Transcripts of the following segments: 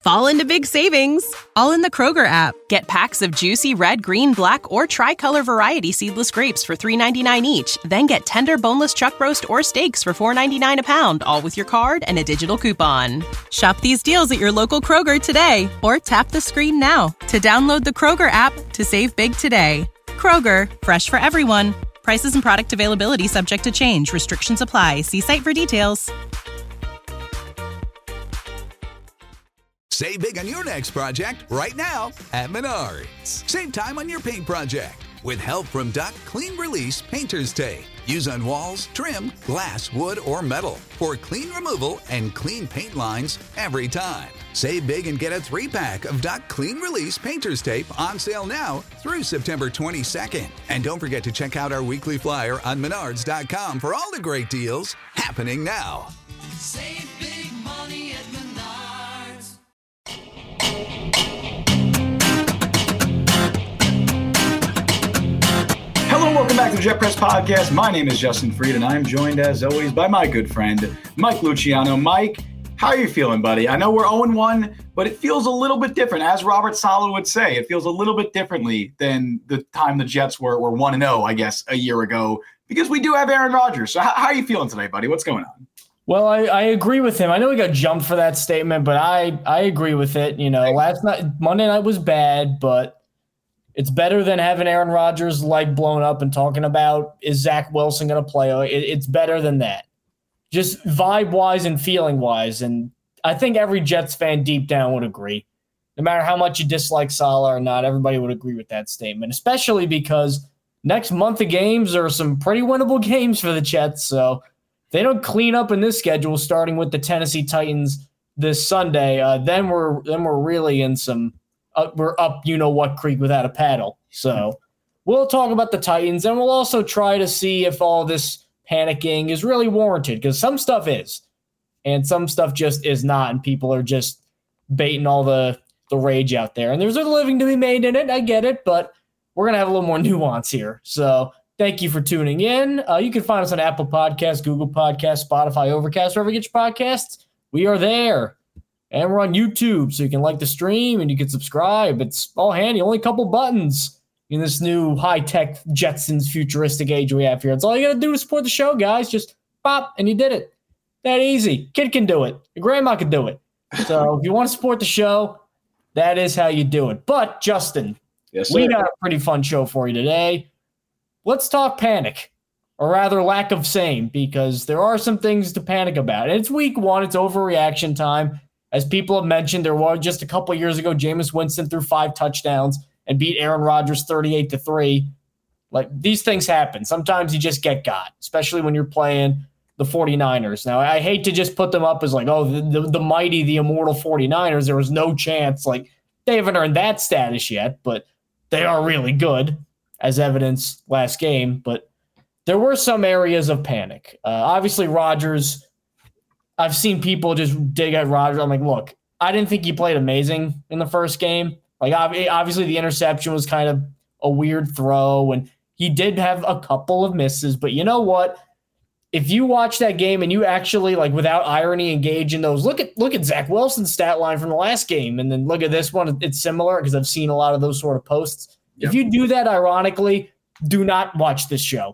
fall into big savings, all in the Kroger app. Get packs of juicy red, green, black, or tricolor variety seedless grapes for $3.99 each. Then get tender boneless chuck roast or steaks for $4.99 a pound, all with your card and a digital coupon. Shop these deals at your local Kroger today, or tap the screen now to download the Kroger app to save big today. Kroger, fresh for everyone. Prices and product availability subject to change. Restrictions apply. See site for details. Save big on your next project right now at Menards. Save time on your paint project with help from Duck Clean Release Painter's Tape. Use on walls, trim, glass, wood, or metal for clean removal and clean paint lines every time. Save big and get a 3-pack of Duck Clean Release Painter's Tape on sale now through September 22nd. And don't forget to check out our weekly flyer on Menards.com for all the great deals happening now. Save big money at Menards. Hello, welcome back to the Jet Press Podcast. My name is Justin Freed, and I'm joined, as always, by my good friend, Mike Luciano. Mike, how are you feeling, buddy? I know we're 0-1, but it feels a little bit different. As Robert Saleh would say, it feels a little bit differently than the time the Jets were 1-0, I guess, a year ago, because we do have Aaron Rodgers. So how are you feeling today, buddy? What's going on? Well, I agree with him. I know he got jumped for that statement, but I agree with it. You know, Monday night was bad, but it's better than having Aaron Rodgers' leg blown up and talking about, is Zach Wilson going to play? It's better than that. Just vibe-wise and feeling-wise. And I think every Jets fan deep down would agree. No matter how much you dislike Saleh or not, everybody would agree with that statement, especially because next month of games are some pretty winnable games for the Jets. So if they don't clean up in this schedule, starting with the Tennessee Titans this Sunday, then we're really in some we're up you-know-what creek without a paddle. So we'll talk about the Titans, and we'll also try to see if all this panicking is really warranted, because some stuff is, and some stuff just is not, and people are just baiting all the rage out there. And there's a living to be made in it, I get it, but we're going to have a little more nuance here. So thank you for tuning in. You can find us on Apple Podcasts, Google Podcasts, Spotify, Overcast, wherever you get your podcasts. We are there. And we're on YouTube, so you can like the stream and you can subscribe. It's all handy. Only a couple buttons in this new high-tech Jetsons futuristic age we have here. It's all you got to do to support the show, guys. Just pop, and you did it. That easy. Kid can do it. Your grandma can do it. So if you want to support the show, that is how you do it. But, Justin, yes, we got a pretty fun show for you today. Let's talk panic, or rather lack of same, because there are some things to panic about. And it's week 1. It's overreaction time. As people have mentioned, there was just a couple of years ago, Jameis Winston threw 5 touchdowns and beat Aaron Rodgers 38-3. Like, these things happen. Sometimes you just get got, especially when you're playing the 49ers. Now, I hate to just put them up as like, oh, the mighty, the immortal 49ers. There was no chance. Like, they haven't earned that status yet, but they are really good, as evidenced last game. But there were some areas of panic. Obviously, Rodgers, I've seen people just dig at Rodgers. I'm like, look, I didn't think he played amazing in the first game. Like, obviously, the interception was kind of a weird throw, and he did have a couple of misses. But you know what? If you watch that game and you actually, like, without irony, engage in those, look at Zach Wilson's stat line from the last game, and then look at this one. It's similar because I've seen a lot of those sort of posts. Yep. If you do that ironically, do not watch this show.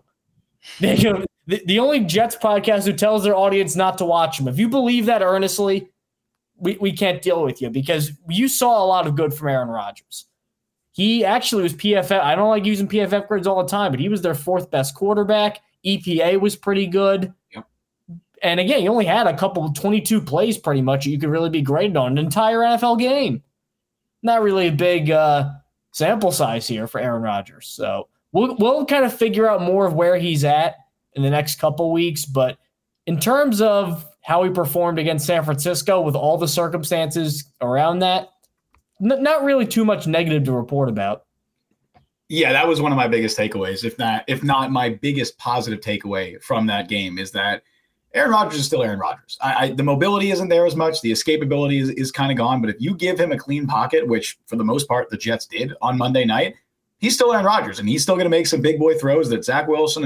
The only Jets podcast who tells their audience not to watch them. If you believe that earnestly, we can't deal with you, because you saw a lot of good from Aaron Rodgers. He actually was PFF. I don't like using PFF grades all the time, but he was their 4th best quarterback. EPA was pretty good. Yep. And again, he only had a couple of 22 plays pretty much you could really be graded on an entire NFL game. Not really a big sample size here for Aaron Rodgers. So we'll kind of figure out more of where he's at in the next couple weeks. But in terms of how he performed against San Francisco with all the circumstances around that, not really too much negative to report about. Yeah, that was one of my biggest takeaways, if not my biggest positive takeaway from that game, is that Aaron Rodgers is still Aaron Rodgers. The mobility isn't there as much. The escapability is kind of gone. But if you give him a clean pocket, which for the most part the Jets did on Monday night, he's still Aaron Rodgers, and he's still going to make some big boy throws that Zach Wilson and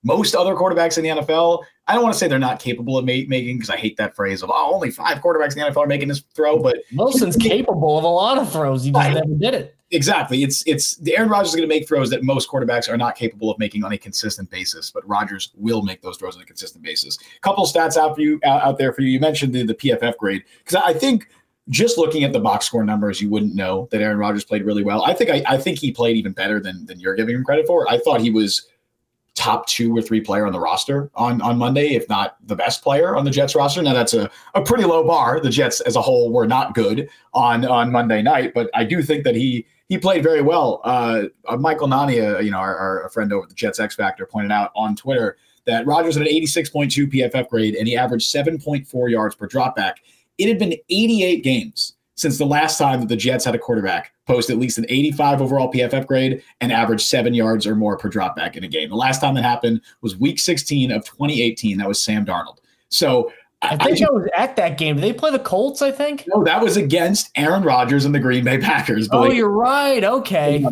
most other quarterbacks in the NFL, I don't want to say they're not capable of making, because I hate that phrase of, only 5 quarterbacks in the NFL are making this throw. But Wilson's capable of a lot of throws. He just never did it. Exactly. It's the Aaron Rodgers is going to make throws that most quarterbacks are not capable of making on a consistent basis, but Rodgers will make those throws on a consistent basis. Couple stats out there for you. You mentioned the PFF grade, because I think just looking at the box score numbers, you wouldn't know that Aaron Rodgers played really well. I think he played even better than you're giving him credit for. I thought he was top 2 or 3 player on the roster on Monday, if not the best player on the Jets roster. Now that's a pretty low bar. The Jets as a whole were not good on Monday night, but I do think that he played very well. Michael Nania, our friend over at the Jets X Factor, pointed out on Twitter that Rodgers had an 86.2 PFF grade and he averaged 7.4 yards per dropback. It had been 88 games since the last time that the Jets had a quarterback post at least an 85 overall PFF grade and average 7 yards or more per dropback in a game. The last time that happened was week 16 of 2018. That was Sam Darnold. So I think I was at that game. Did they play the Colts, I think? No, that was against Aaron Rodgers and the Green Bay Packers. Oh, you're right. Okay.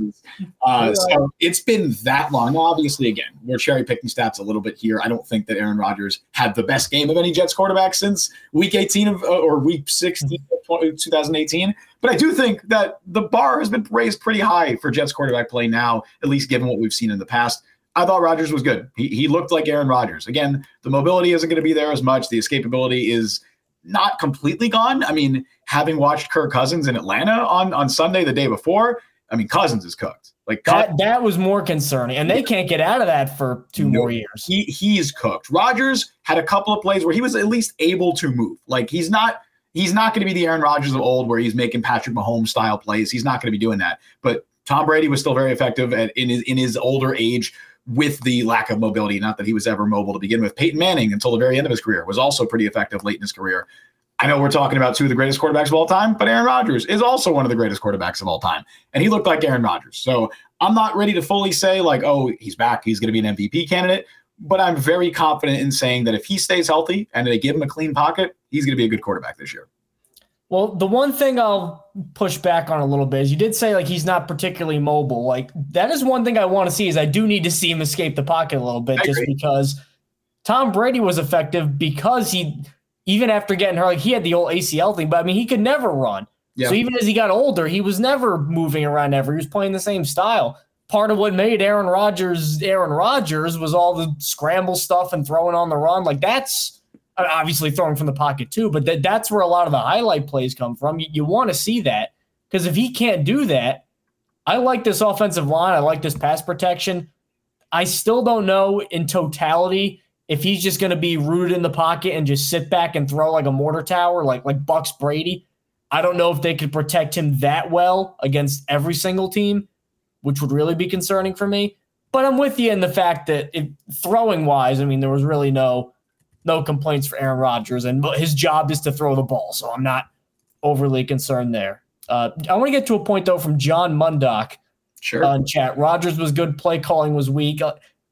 So it's been that long. Now, obviously, again, we're cherry picking stats a little bit here. I don't think that Aaron Rodgers had the best game of any Jets quarterback since week 18 or week 16 of 2018. But I do think that the bar has been raised pretty high for Jets quarterback play now, at least given what we've seen in the past. I thought Rodgers was good. He looked like Aaron Rodgers. Again, the mobility isn't going to be there as much. The escapability is not completely gone. I mean, having watched Kirk Cousins in Atlanta on Sunday the day before, I mean, Cousins is cooked. Like that was more concerning, and they can't get out of that for 2 more years. He's cooked. Rodgers had a couple of plays where he was at least able to move. Like he's not going to be the Aaron Rodgers of old where he's making Patrick Mahomes style plays. He's not going to be doing that. But Tom Brady was still very effective in his older age with the lack of mobility. Not that he was ever mobile to begin with. Peyton Manning, until the very end of his career, was also pretty effective late in his career. I know we're talking about 2 of the greatest quarterbacks of all time, but Aaron Rodgers is also one of the greatest quarterbacks of all time. And he looked like Aaron Rodgers. So I'm not ready to fully say like, oh, he's back, he's going to be an MVP candidate. But I'm very confident in saying that if he stays healthy and they give him a clean pocket, he's going to be a good quarterback this year. Well, the one thing I'll push back on a little bit is you did say like he's not particularly mobile. Like that is one thing I want to see is I do need to see him escape the pocket a little bit just because Tom Brady was effective because he, even after getting hurt, like he had the old ACL thing, but I mean, he could never run. Yeah. So even as he got older, he was never moving around ever. He was playing the same style. Part of what made Aaron Rodgers was all the scramble stuff and throwing on the run. Like that's, obviously throwing from the pocket too, but that's where a lot of the highlight plays come from. You want to see that because if he can't do that, I like this offensive line. I like this pass protection. I still don't know in totality if he's just going to be rooted in the pocket and just sit back and throw like a mortar tower, like Bucks Brady. I don't know if they could protect him that well against every single team, which would really be concerning for me. But I'm with you in the fact that throwing wise, I mean, there was really no complaints for Aaron Rodgers, and his job is to throw the ball, so I'm not overly concerned there. I want to get to a point, though, from John Mundock on chat. Rodgers was good, play calling was weak.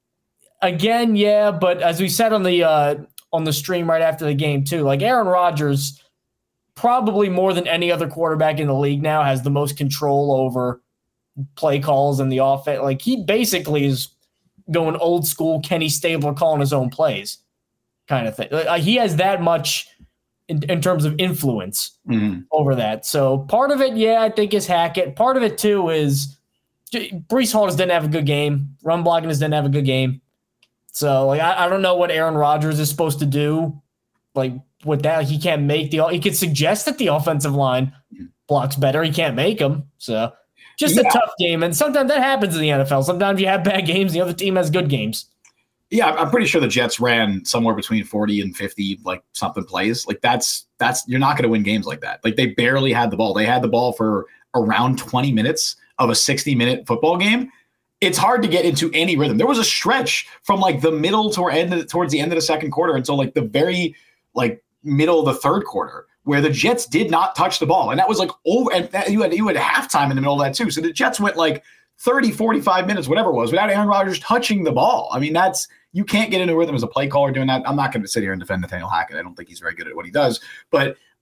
Again, yeah, but as we said on the stream right after the game, too, like Aaron Rodgers, probably more than any other quarterback in the league now, has the most control over play calls and the offense. Like, he basically is going old school Kenny Stabler calling his own plays. Kind of thing. He has that much in terms of influence over that. So part of it, I think is Hackett. Part of it too is Breece Hall just didn't have a good game. Run blocking just didn't have a good game. So like I don't know what Aaron Rodgers is supposed to do. Like with that, he can't make he could suggest that the offensive line blocks better. He can't make them. So just a tough game. And sometimes that happens in the NFL. Sometimes you have bad games. The other team has good games. Yeah, I'm pretty sure the Jets ran somewhere between 40 and 50, like something plays. Like that's you're not going to win games like that. Like they barely had the ball. They had the ball for around 20 minutes of a 60-minute football game. It's hard to get into any rhythm. There was a stretch from like the middle towards the end of the second quarter until like the very like middle of the third quarter where the Jets did not touch the ball. And that was like over. And you had halftime in the middle of that too. So the Jets went like 30, 45 minutes, whatever it was, without Aaron Rodgers touching the ball. I mean, you can't get into a rhythm as a play caller doing that. I'm not going to sit here and defend Nathaniel Hackett. I don't think he's very good at what he does. But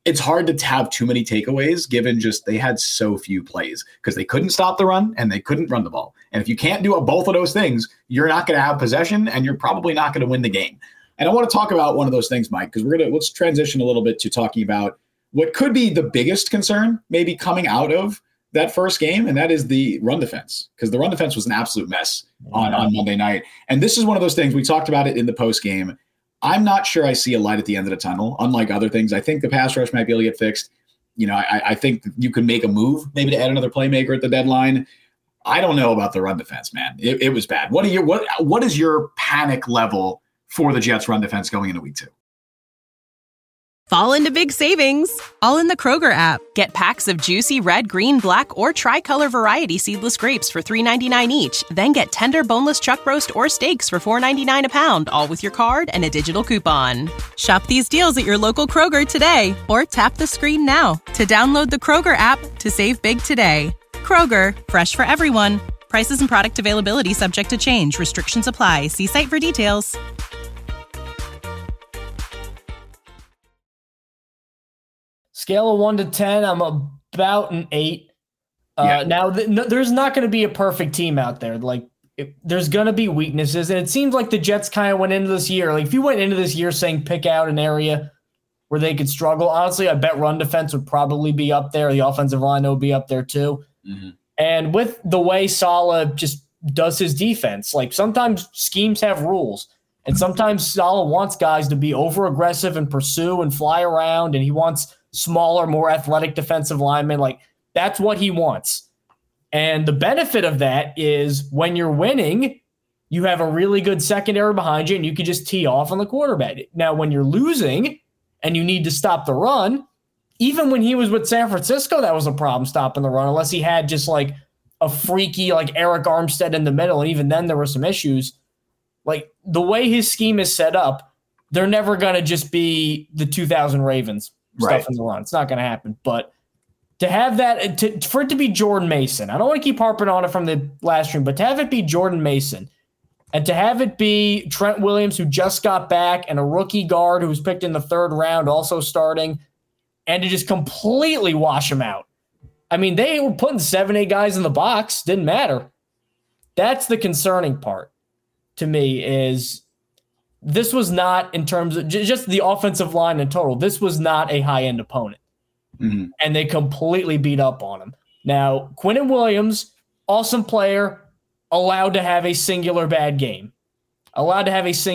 it's hard to have too many takeaways given just they had so few plays because they couldn't stop the run and they couldn't run the ball. And if you can't do both of those things, you're not going to have possession and you're probably not going to win the game. And I want to talk about one of those things, Mike, because let's transition a little bit to talking about what could be the biggest concern maybe coming out of that first game, and that is the run defense, because the run defense was an absolute mess on Monday night. And this is one of those things, we talked about it in the post game. I'm not sure I see a light at the end of the tunnel. Unlike other things, I think the pass rush might be able to get fixed. I think you can make a move maybe to add another playmaker at the deadline. I don't know about the run defense, man. It was bad. What is your panic level for the Jets run defense going into week 2? Fall into big savings, all in the Kroger app. Get packs of juicy red, green, black, or tricolor variety seedless grapes for $3.99 each. Then get tender boneless chuck roast or steaks for $4.99 a pound, all with your card and a digital coupon. Shop these deals at your local Kroger today, or tap the screen now to download the Kroger app to save big today. Kroger, fresh for everyone. Prices and product availability subject to change. Restrictions apply. See site for details. Scale of 1 to 10, I'm about an 8. Now, there's not going to be a perfect team out there. There's going to be weaknesses, and it seems like the Jets kind of went into this year. If you went into this year saying pick out an area where they could struggle, honestly, I bet run defense would probably be up there. The offensive line would be up there too. Mm-hmm. And with the way Saleh just does his defense, sometimes schemes have rules, and sometimes Saleh wants guys to be over-aggressive and pursue and fly around, and he wants smaller, more athletic defensive linemen. That's what he wants. And the benefit of that is when you're winning, you have a really good secondary behind you and you can just tee off on the quarterback. Now, when you're losing and you need to stop the run, even when he was with San Francisco, that was a problem stopping the run, unless he had just a freaky Eric Armstead in the middle. And even then there were some issues. The way his scheme is set up, they're never going to just be the 2000 Ravens. Stuff in the run. It's not going to happen. But to have that, for it to be Jordan Mason, I don't want to keep harping on it from the last stream, but to have it be Jordan Mason and to have it be Trent Williams, who just got back, and a rookie guard who was picked in the 3rd round also starting, and to just completely wash him out. I mean, they were putting 7-8 guys in the box. Didn't matter. That's the concerning part to me is this was not, in terms of just the offensive line in total, this was not a high-end opponent. Mm-hmm. And they completely beat up on him. Now, Quinnen Williams, awesome player, allowed to have a singular bad game. And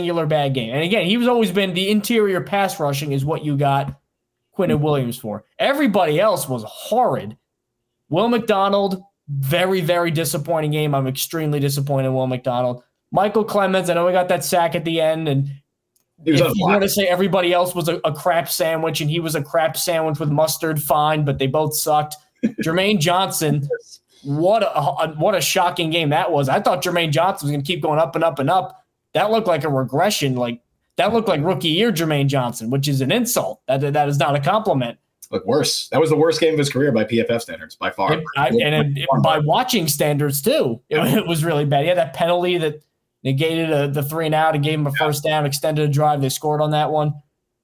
again, he's always been the interior pass rushing is what you got Quinnen Williams for. Everybody else was horrid. Will McDonald, very, very disappointing game. I'm extremely disappointed in Will McDonald. Michael Clemens, I know we got that sack at the end, and if you want to say everybody else was a crap sandwich and he was a crap sandwich with mustard, fine, but they both sucked. Jermaine Johnson, what a shocking game that was. I thought Jermaine Johnson was going to keep going up and up and up. That looked like a regression. That looked like rookie year Jermaine Johnson, which is an insult. That is not a compliment. Look worse. That was the worst game of his career by PFF standards, by far. By watching standards, too. It was really bad. He had that penalty that negated the 3-and-out and gave him a first down, extended a drive. They scored on that one.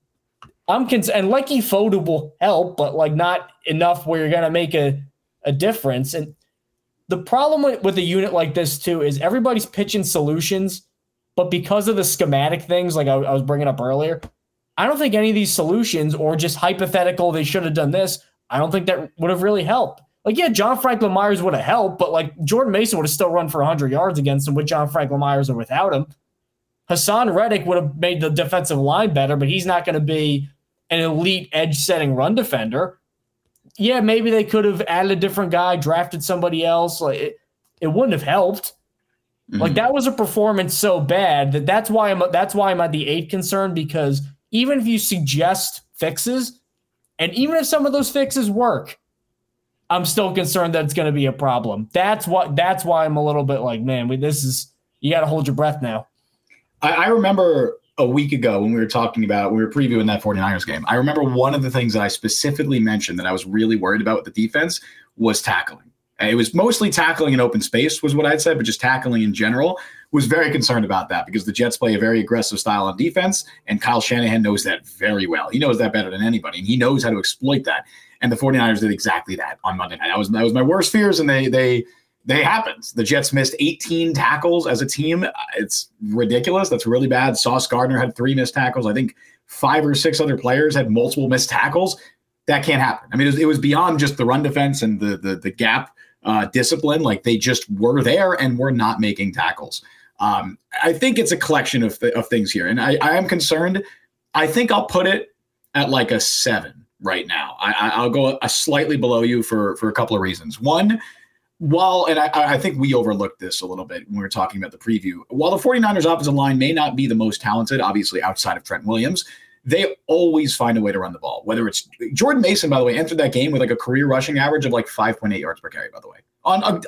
And Lekkie Fotu will help, but not enough where you're going to make a difference. And the problem with a unit like this, too, is everybody's pitching solutions, but because of the schematic things I was bringing up earlier, I don't think any of these solutions or just hypothetical, they should have done this, I don't think that would have really helped. John Franklin Myers would have helped, but Jordan Mason would have still run for 100 yards against him with John Franklin Myers or without him. Hassan Reddick would have made the defensive line better, but he's not going to be an elite edge-setting run defender. Yeah, maybe they could have added a different guy, drafted somebody else. It wouldn't have helped. Mm-hmm. That was a performance so bad that's why I'm at the 8 concern, because even if you suggest fixes, and even if some of those fixes work, I'm still concerned that it's going to be a problem. That's why I'm a little bit man, you got to hold your breath now. I remember a week ago when we were previewing that 49ers game. I remember one of the things that I specifically mentioned that I was really worried about with the defense was tackling. It was mostly tackling in open space was what I'd said, but just tackling in general was very concerned about that because the Jets play a very aggressive style on defense, and Kyle Shanahan knows that very well. He knows that better than anybody, and he knows how to exploit that. And the 49ers did exactly that on Monday night. That was my worst fears, and they happened. The Jets missed 18 tackles as a team. It's ridiculous. That's really bad. Sauce Gardner had 3 missed tackles. I think 5 or 6 other players had multiple missed tackles. That can't happen. I mean, it was beyond just the run defense and the gap discipline. Like, they just were there and were not making tackles. I think it's a collection of things here, and I am concerned. I think I'll put it at like a 7 right now. I'll go a slightly below you for a couple of reasons. One, and I think we overlooked this a little bit when we were talking about the preview. While the 49ers offensive line may not be the most talented, obviously outside of Trent Williams, they always find a way to run the ball. Whether it's Jordan Mason, by the way, entered that game with like a career rushing average of like 5.8 yards per carry, by the way, on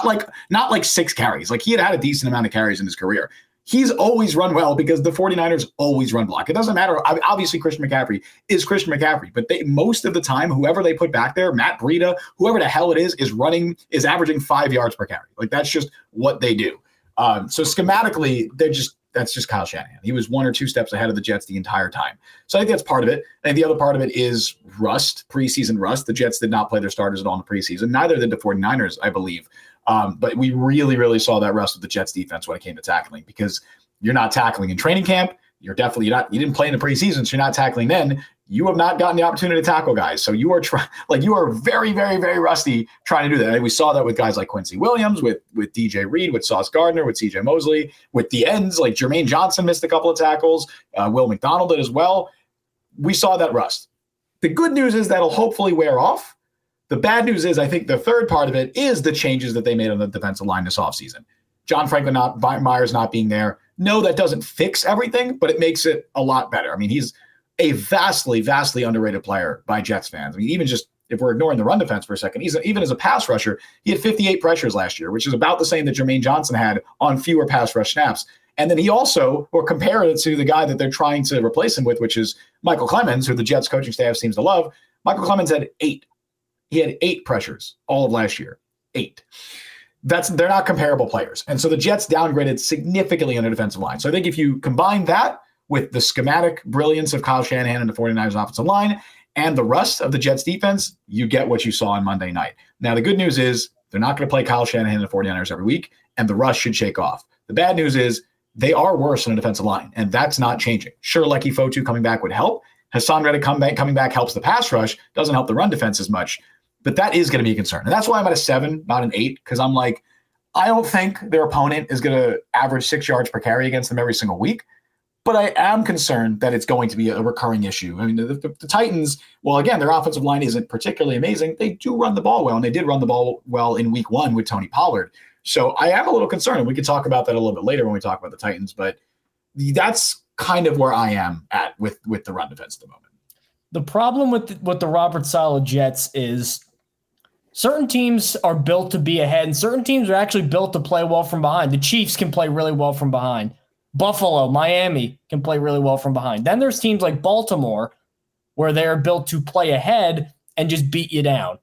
not like 6 carries. Like, he had a decent amount of carries in his career. He's always run well because the 49ers always run block. It doesn't matter. Obviously, Christian McCaffrey is Christian McCaffrey, but most of the time, whoever they put back there, Matt Breida, whoever the hell it is averaging 5 yards per carry. Like, that's just what they do. So schematically, that's just Kyle Shanahan. He was 1 or 2 steps ahead of the Jets the entire time. So I think that's part of it. I think the other part of it is rust, preseason rust. The Jets did not play their starters at all in the preseason. Neither did the 49ers, I believe. But we really, really saw that rust with the Jets defense when it came to tackling, because you're not tackling in training camp. You didn't play in the preseason, so you're not tackling then. You have not gotten the opportunity to tackle guys. So you are you are very, very, very rusty trying to do that. And we saw that with guys like Quincy Williams, with DJ Reed, with Sauce Gardner, with CJ Mosley, with the ends, like Jermaine Johnson missed a couple of tackles. Will McDonald did as well. We saw that rust. The good news is that'll hopefully wear off. The bad news is, I think the third part of it is the changes that they made on the defensive line this offseason. John Franklin Myers not being there. No, that doesn't fix everything, but it makes it a lot better. I mean, he's a vastly, vastly underrated player by Jets fans. I mean, even just if we're ignoring the run defense for a second, even as a pass rusher, he had 58 pressures last year, which is about the same that Jermaine Johnson had on fewer pass rush snaps. And then he also, or compare it to the guy that they're trying to replace him with, which is Michael Clemens, who the Jets coaching staff seems to love. Michael Clemens had 8. He had 8 pressures all of last year. 8. They're not comparable players. And so the Jets downgraded significantly on the defensive line. So I think if you combine that with the schematic brilliance of Kyle Shanahan and the 49ers offensive line and the rust of the Jets defense, you get what you saw on Monday night. Now, the good news is they're not going to play Kyle Shanahan and the 49ers every week, and the rust should shake off. The bad news is they are worse on the defensive line, and that's not changing. Sure, Leki Fotu coming back would help. Hassan Reddick coming back helps the pass rush, doesn't help the run defense as much. But that is going to be a concern. And that's why I'm at a 7, not an 8, because I'm like, I don't think their opponent is going to average 6 yards per carry against them every single week. But I am concerned that it's going to be a recurring issue. I mean, the Titans, well, again, their offensive line isn't particularly amazing. They do run the ball well, and they did run the ball well in week 1 with Tony Pollard. So I am a little concerned, and we can talk about that a little bit later when we talk about the Titans. But that's kind of where I am at with the run defense at the moment. The problem with the Robert Saleh Jets is certain teams are built to be ahead, and certain teams are actually built to play well from behind. The Chiefs can play really well from behind. Buffalo, Miami can play really well from behind. Then there's teams like Baltimore where they're built to play ahead and just beat you down,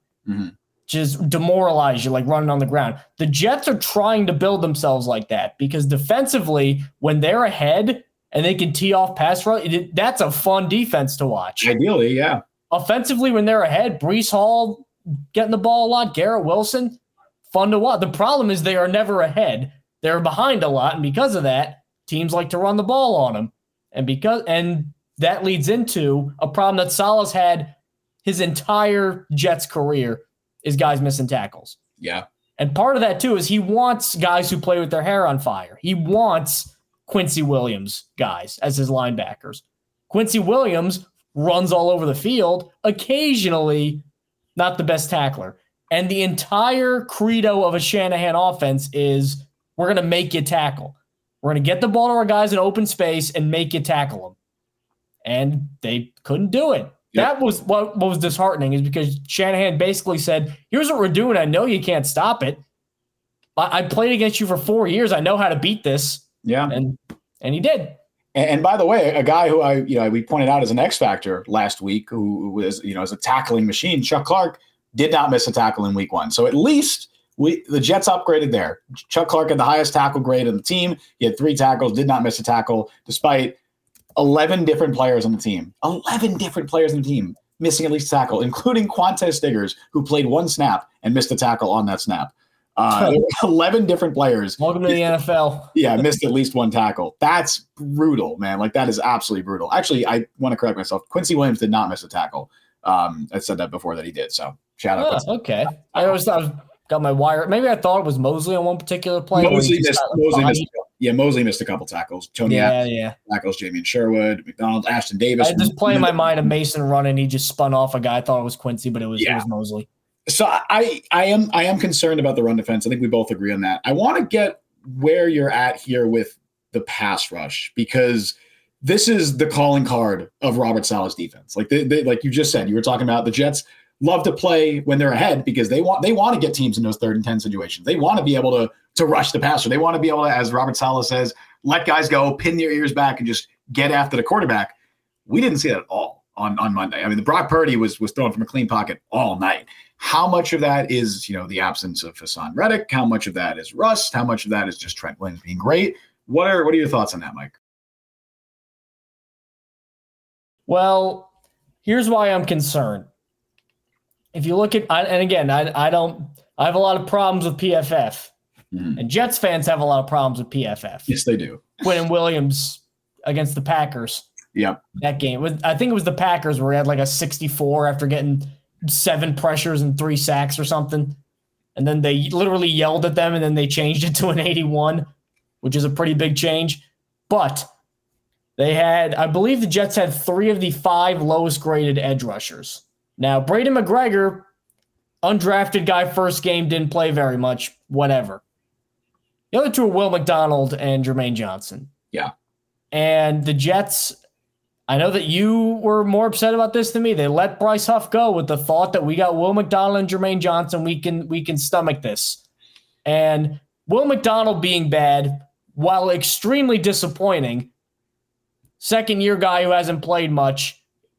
just demoralize you, like running on the ground. The Jets are trying to build themselves like that because defensively, when they're ahead and they can tee off pass rush, that's a fun defense to watch. Ideally, yeah. Offensively, when they're ahead, Breece Hall getting the ball a lot, Garrett Wilson, fun to watch. The problem is they are never ahead. They're behind a lot, and because of that, teams like to run the ball on them. And that leads into a problem that Saleh's had his entire Jets career is guys missing tackles. Yeah. And part of that, too, is he wants guys who play with their hair on fire. He wants Quincy Williams guys as his linebackers. Quincy Williams runs all over the field, occasionally not the best tackler. And the entire credo of a Shanahan offense is we're going to make you tackle. We're going to get the ball to our guys in open space and make you tackle them. And they couldn't do it. Yep. That was what was disheartening, is because Shanahan basically said, here's what we're doing. I know you can't stop it. I played against you for 4 years. I know how to beat this. Yeah. And he did. And by the way, a guy who we pointed out as an X factor last week, who was, as a tackling machine, Chuck Clark, did not miss a tackle in week 1. So at least The Jets upgraded there. Chuck Clark had the highest tackle grade in the team. He had 3 tackles, did not miss a tackle, despite 11 different players on the team. 11 different players on the team missing at least a tackle, including Quantez Stiggers, who played 1 snap and missed a tackle on that snap. 11 different players. Welcome to the NFL. Yeah, missed at least 1 tackle. That's brutal, man. Like, that is absolutely brutal. Actually, I want to correct myself. Quincy Williams did not miss a tackle. I said that before that he did, so shout out. Okay. I always thought I got my wire. Maybe I thought it was Mosley on one particular play. Mosley missed a couple tackles. Tony tackles, Jamie Sherwood, McDonald, Ashton Davis. I just play in my mind of Mason running. He just spun off a guy. I thought it was Quincy, but it was Mosley. So I am concerned about the run defense. I think we both agree on that. I want to get where you're at here with the pass rush, because this is the calling card of Robert Saleh's defense. Like like you just said, you were talking about the Jets love to play when they're ahead because they want to get teams in those 3rd and 10 situations. They want to be able to rush the passer. They want to be able to, as Robert Saleh says, let guys go, pin their ears back, and just get after the quarterback. We didn't see that at all on Monday. I mean, the Brock Purdy was thrown from a clean pocket all night. How much of that is, the absence of Hassan Reddick? How much of that is rust? How much of that is just Trent Williams being great? What are your thoughts on that, Mike? Well, here's why I'm concerned. If you look at, and again, I have a lot of problems with PFF, and Jets fans have a lot of problems with PFF. Yes, they do. Quentin Williams against the Packers. Yep. That game. I think it was the Packers where he had like a 64 after getting 7 pressures and 3 sacks or something. And then they literally yelled at them, and then they changed it to an 81, which is a pretty big change. But I believe the Jets had 3 of the 5 lowest graded edge rushers. Now, Braden McGregor, undrafted guy, first game, didn't play very much, whatever. The other 2 are Will McDonald and Jermaine Johnson. Yeah. And the Jets, I know that you were more upset about this than me. They let Bryce Huff go with the thought that we got Will McDonald and Jermaine Johnson. We can stomach this. And Will McDonald being bad, while extremely disappointing, second-year guy who hasn't played much,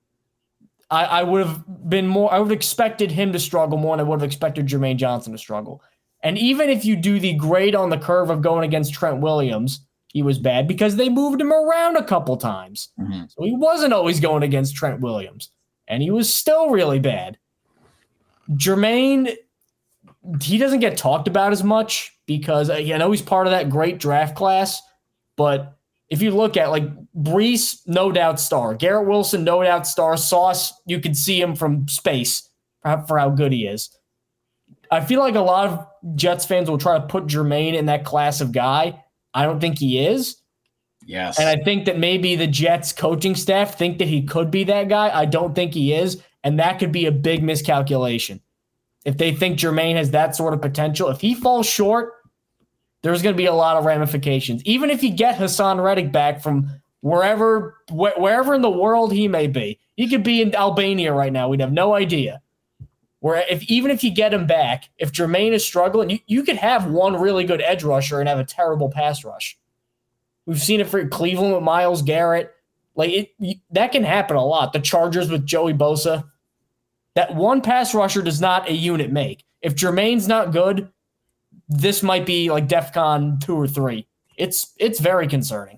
I would have expected him to struggle more than I would have expected Jermaine Johnson to struggle. And even if you do the grade on the curve of going against Trent Williams, he was bad because they moved him around a couple times. Mm-hmm. So he wasn't always going against Trent Williams, and he was still really bad. Jermaine, he doesn't get talked about as much because I know he's part of that great draft class, but if you look at like Brees, no doubt star. Garrett Wilson, no doubt star. Sauce, you could see him from space for how good he is. I feel like a lot of Jets fans will try to put Jermaine in that class of guy. I don't think he is. Yes. And I think that maybe the Jets coaching staff think that he could be that guy. I don't think he is. And that could be a big miscalculation. If they think Jermaine has that sort of potential, if he falls short, there's going to be a lot of ramifications. Even if you get Hassan Reddick back from wherever in the world he may be. He could be in Albania right now. We'd have no idea. Even if you get him back, if Jermaine is struggling, you could have one really good edge rusher and have a terrible pass rush. We've seen it for Cleveland with Myles Garrett. That can happen a lot. The Chargers with Joey Bosa. That one pass rusher does not a unit make. If Jermaine's not good, this might be like DEFCON 2 or 3. It's very concerning.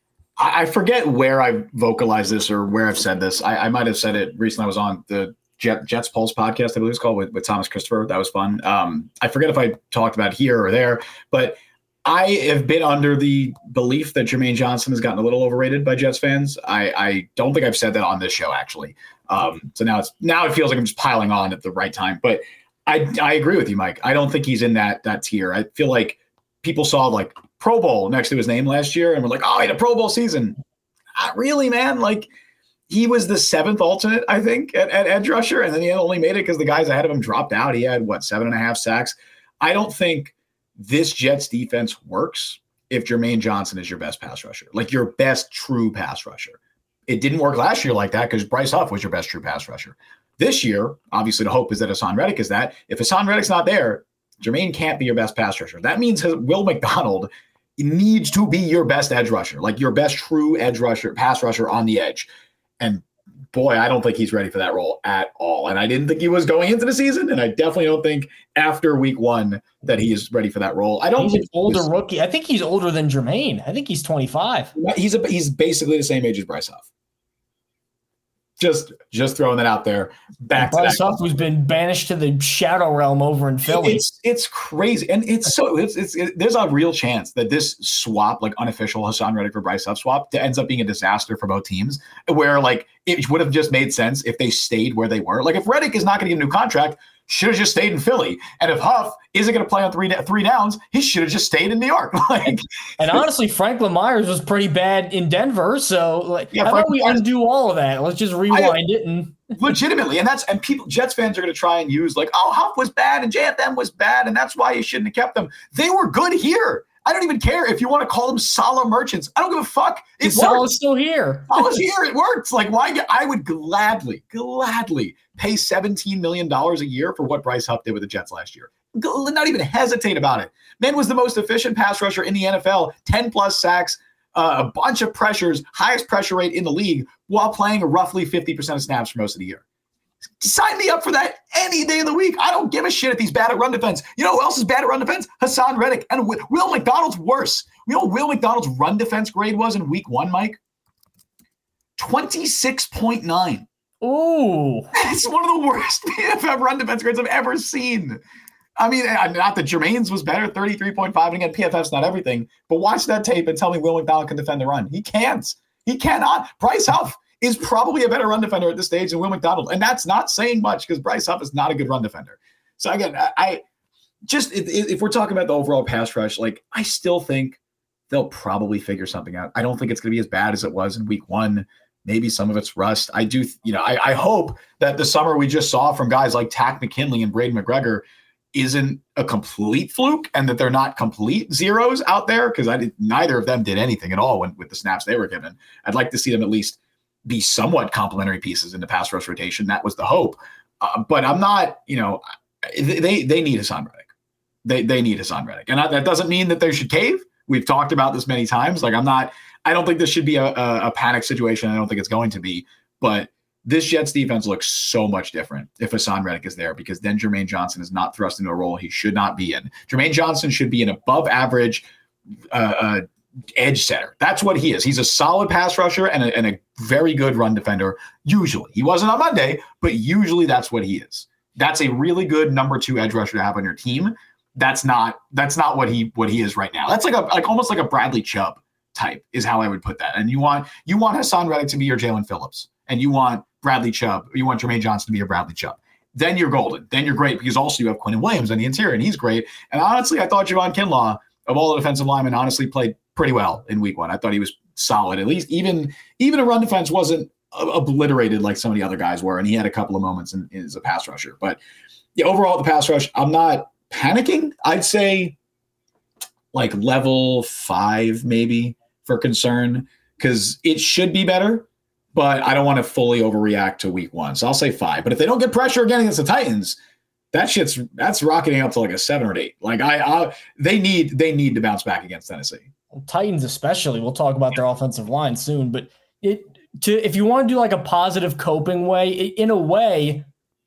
I forget where I vocalized this or where I've said this. I might have said it recently. I was on the Jets Pulse podcast, I believe it's called, with Thomas Christopher. That was fun. I forget if I talked about here or there, but I have been under the belief that Jermaine Johnson has gotten a little overrated by Jets fans. I don't think I've said that on this show, actually. So now it feels like I'm just piling on at the right time. But I agree with you, Mike. I don't think he's in that tier. I feel like people saw like Pro Bowl next to his name last year and were like, oh, he had a Pro Bowl season. Not really, man. Like, he was the 7th alternate, I think, at edge rusher, and then he only made it because the guys ahead of him dropped out. He had, 7.5 sacks? I don't think this Jets defense works if Jermaine Johnson is your best pass rusher, like your best true pass rusher. It didn't work last year like that because Bryce Huff was your best true pass rusher. This year, obviously, the hope is that Hassan Reddick is that. If Hassan Reddick's not there, Jermaine can't be your best pass rusher. That means Will McDonald needs to be your best edge rusher, like your best true edge rusher, pass rusher on the edge. And boy, I don't think he's ready for that role at all. And I didn't think he was going into the season, and I definitely don't think after week 1 that he is ready for that role. I don't. He's think an older rookie. I think he's older than Jermaine. I think he's 25. He's basically the same age as Bryce Huff. Just throwing that out there. Bryce Huff, who's been banished to the shadow realm over in Philly. It's crazy, and it's there's a real chance that this swap, like unofficial Hassan Reddick for Bryce Huff swap, ends up being a disaster for both teams. Where like it would have just made sense if they stayed where they were. Like if Reddick is not going to get a new contract, should have just stayed in Philly. And if Huff isn't going to play on three downs, he should have just stayed in New York. And honestly, Franklin Myers was pretty bad in Denver. So how about we undo all of that? Let's just rewind it and legitimately. And Jets fans are going to try and use like, oh, Huff was bad and JFM was bad, and that's why you shouldn't have kept them. They were good here. I don't even care if you want to call them Salah merchants. I don't give a fuck. Salah's still here. Salah's here. It works. Like, why? I would gladly pay $17 million a year for what Bryce Huff did with the Jets last year. Not even hesitate about it. Man was the most efficient pass rusher in the NFL, 10-plus sacks, a bunch of pressures, highest pressure rate in the league, while playing roughly 50% of snaps for most of the year. Sign me up for that any day of the week. I don't give a shit if he's bad at run defense. You know who else is bad at run defense? Hassan Reddick. And Will McDonald's worse. You know what Will McDonald's run defense grade was in week 1, Mike? 26.9. Ooh. It's one of the worst PFF run defense grades I've ever seen. I mean, not that Jermaine's was better, 33.5. And again, PFF's not everything. But watch that tape and tell me Will McDonald can defend the run. He can't. He cannot. Bryce Huff is probably a better run defender at this stage than Will McDonald. And that's not saying much because Bryce Huff is not a good run defender. So again, if we're talking about the overall pass rush, like I still think they'll probably figure something out. I don't think it's going to be as bad as it was in week 1. Maybe some of it's rust. I do, I hope that the summer we just saw from guys like Tack McKinley and Braden McGregor isn't a complete fluke and that they're not complete zeros out there because neither of them did anything at all with the snaps they were given. I'd like to see them at least be somewhat complementary pieces in the pass rush rotation. That was the hope. But I'm not, they need Hassan Reddick. They need Hassan Reddick. And that doesn't mean that they should cave. We've talked about this many times. Like I don't think this should be a panic situation. I don't think it's going to be. But this Jets defense looks so much different if Hassan Reddick is there because then Jermaine Johnson is not thrust into a role he should not be in. Jermaine Johnson should be an above average edge setter. That's what he is. He's a solid pass rusher and a very good run defender. Usually he wasn't on Monday, but usually that's what he is. That's a really good number 2 edge rusher to have on your team. That's not what he is right now. That's like almost like a Bradley Chubb type is how I would put that. And you want Hassan Reddick to be your Jalen Phillips, and you want Bradley Chubb. You want Jermaine Johnson to be your Bradley Chubb. Then you're golden. Then you're great because also you have Quinnen Williams on the interior, and he's great. And honestly, I thought Javon Kinlaw of all the defensive linemen honestly played pretty well in week 1. I thought he was solid. At least even a run defense wasn't obliterated like some of the other guys were, and he had a couple of moments as a pass rusher. But yeah, overall, the pass rush, I'm not panicking. I'd say like level 5 maybe for concern because it should be better, but I don't want to fully overreact to week 1. So I'll say 5. But if they don't get pressure again against the Titans, that's rocketing up to like a 7 or 8. Like they need to bounce back against Tennessee. Titans especially. We'll talk about their offensive line soon, but if you want to do like a positive coping way, in a way,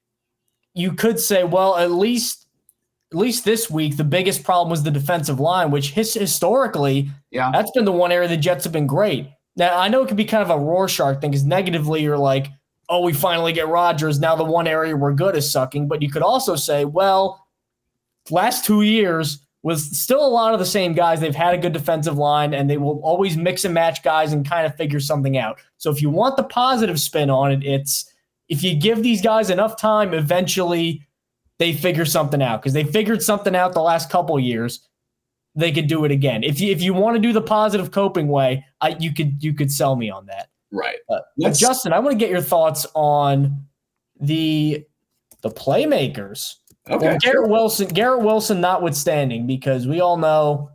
you could say, well, at least this week, the biggest problem was the defensive line, which historically, that's been the one area the Jets have been great. Now, I know it could be kind of a Rorschach thing because negatively you're like, oh, we finally get Rodgers. Now the one area we're good is sucking. But you could also say, well, last 2 years was still a lot of the same guys. They've had a good defensive line, and they will always mix and match guys and kind of figure something out. So if you want the positive spin on it, it's if you give these guys enough time, eventually they figure something out because they figured something out the last couple of years. They could do it again. If you want to do the positive coping way, you could sell me on that. Right. Justin, I want to get your thoughts on the playmakers. Okay. Well, Garrett Wilson notwithstanding, because we all know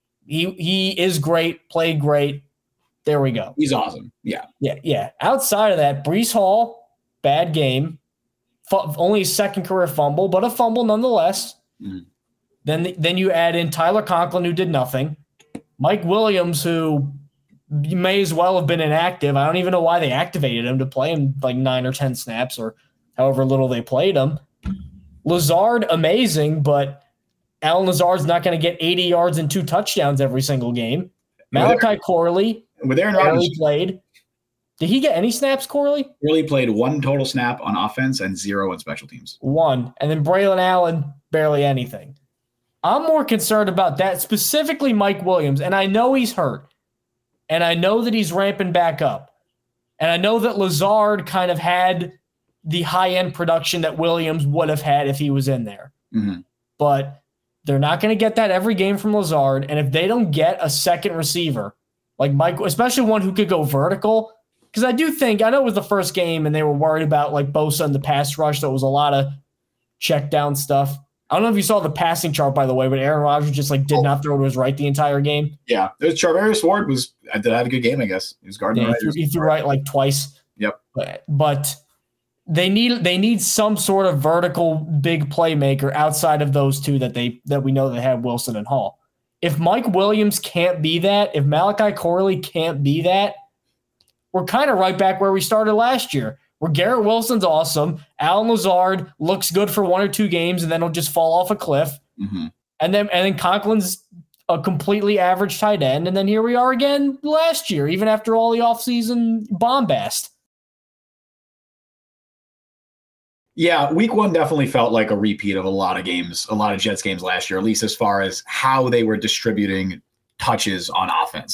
he is great, played great. There we go. He's awesome. Yeah. Yeah. Outside of that, Breece Hall, bad game. Only his second career fumble, but a fumble nonetheless. Mm. Then you add in Tyler Conklin, who did nothing. Mike Williams, who may as well have been inactive. I don't even know why they activated him to play him like 9 or 10 snaps or however little they played him. Lazard, amazing, but Allen Lazard's not going to get 80 yards and 2 touchdowns every single game. Malachi Corley with Aaron Rodgers played. Did he get any snaps, Corley? Corley played 1 total snap on offense and 0 on special teams. 1. And then Braylon Allen, barely anything. I'm more concerned about that, specifically Mike Williams. And I know he's hurt. And I know that he's ramping back up. And I know that Lazard kind of had the high-end production that Williams would have had if he was in there. Mm-hmm. But they're not going to get that every game from Lazard. And if they don't get a second receiver, like Mike, especially one who could go vertical, because I do think, I know it was the first game and they were worried about like Bosa and the pass rush. So it was a lot of check down stuff. I don't know if you saw the passing chart, by the way, but Aaron Rodgers just like did not throw to his right the entire game. Yeah. It was Charvarius Ward had a good game, I guess. He was guarding right. He threw right like twice. Yep. But they need some sort of vertical big playmaker outside of those two that we know they have, Wilson and Hall. If Mike Williams can't be that, if Malachi Corley can't be that, we're kind of right back where we started last year, where Garrett Wilson's awesome. Allen Lazard looks good for 1 or 2 games, and then he'll just fall off a cliff. Mm-hmm. And then Conklin's a completely average tight end. And then here we are again last year, even after all the offseason bombast. Yeah, week 1 definitely felt like a repeat of a lot of Jets games last year, at least as far as how they were distributing touches on offense.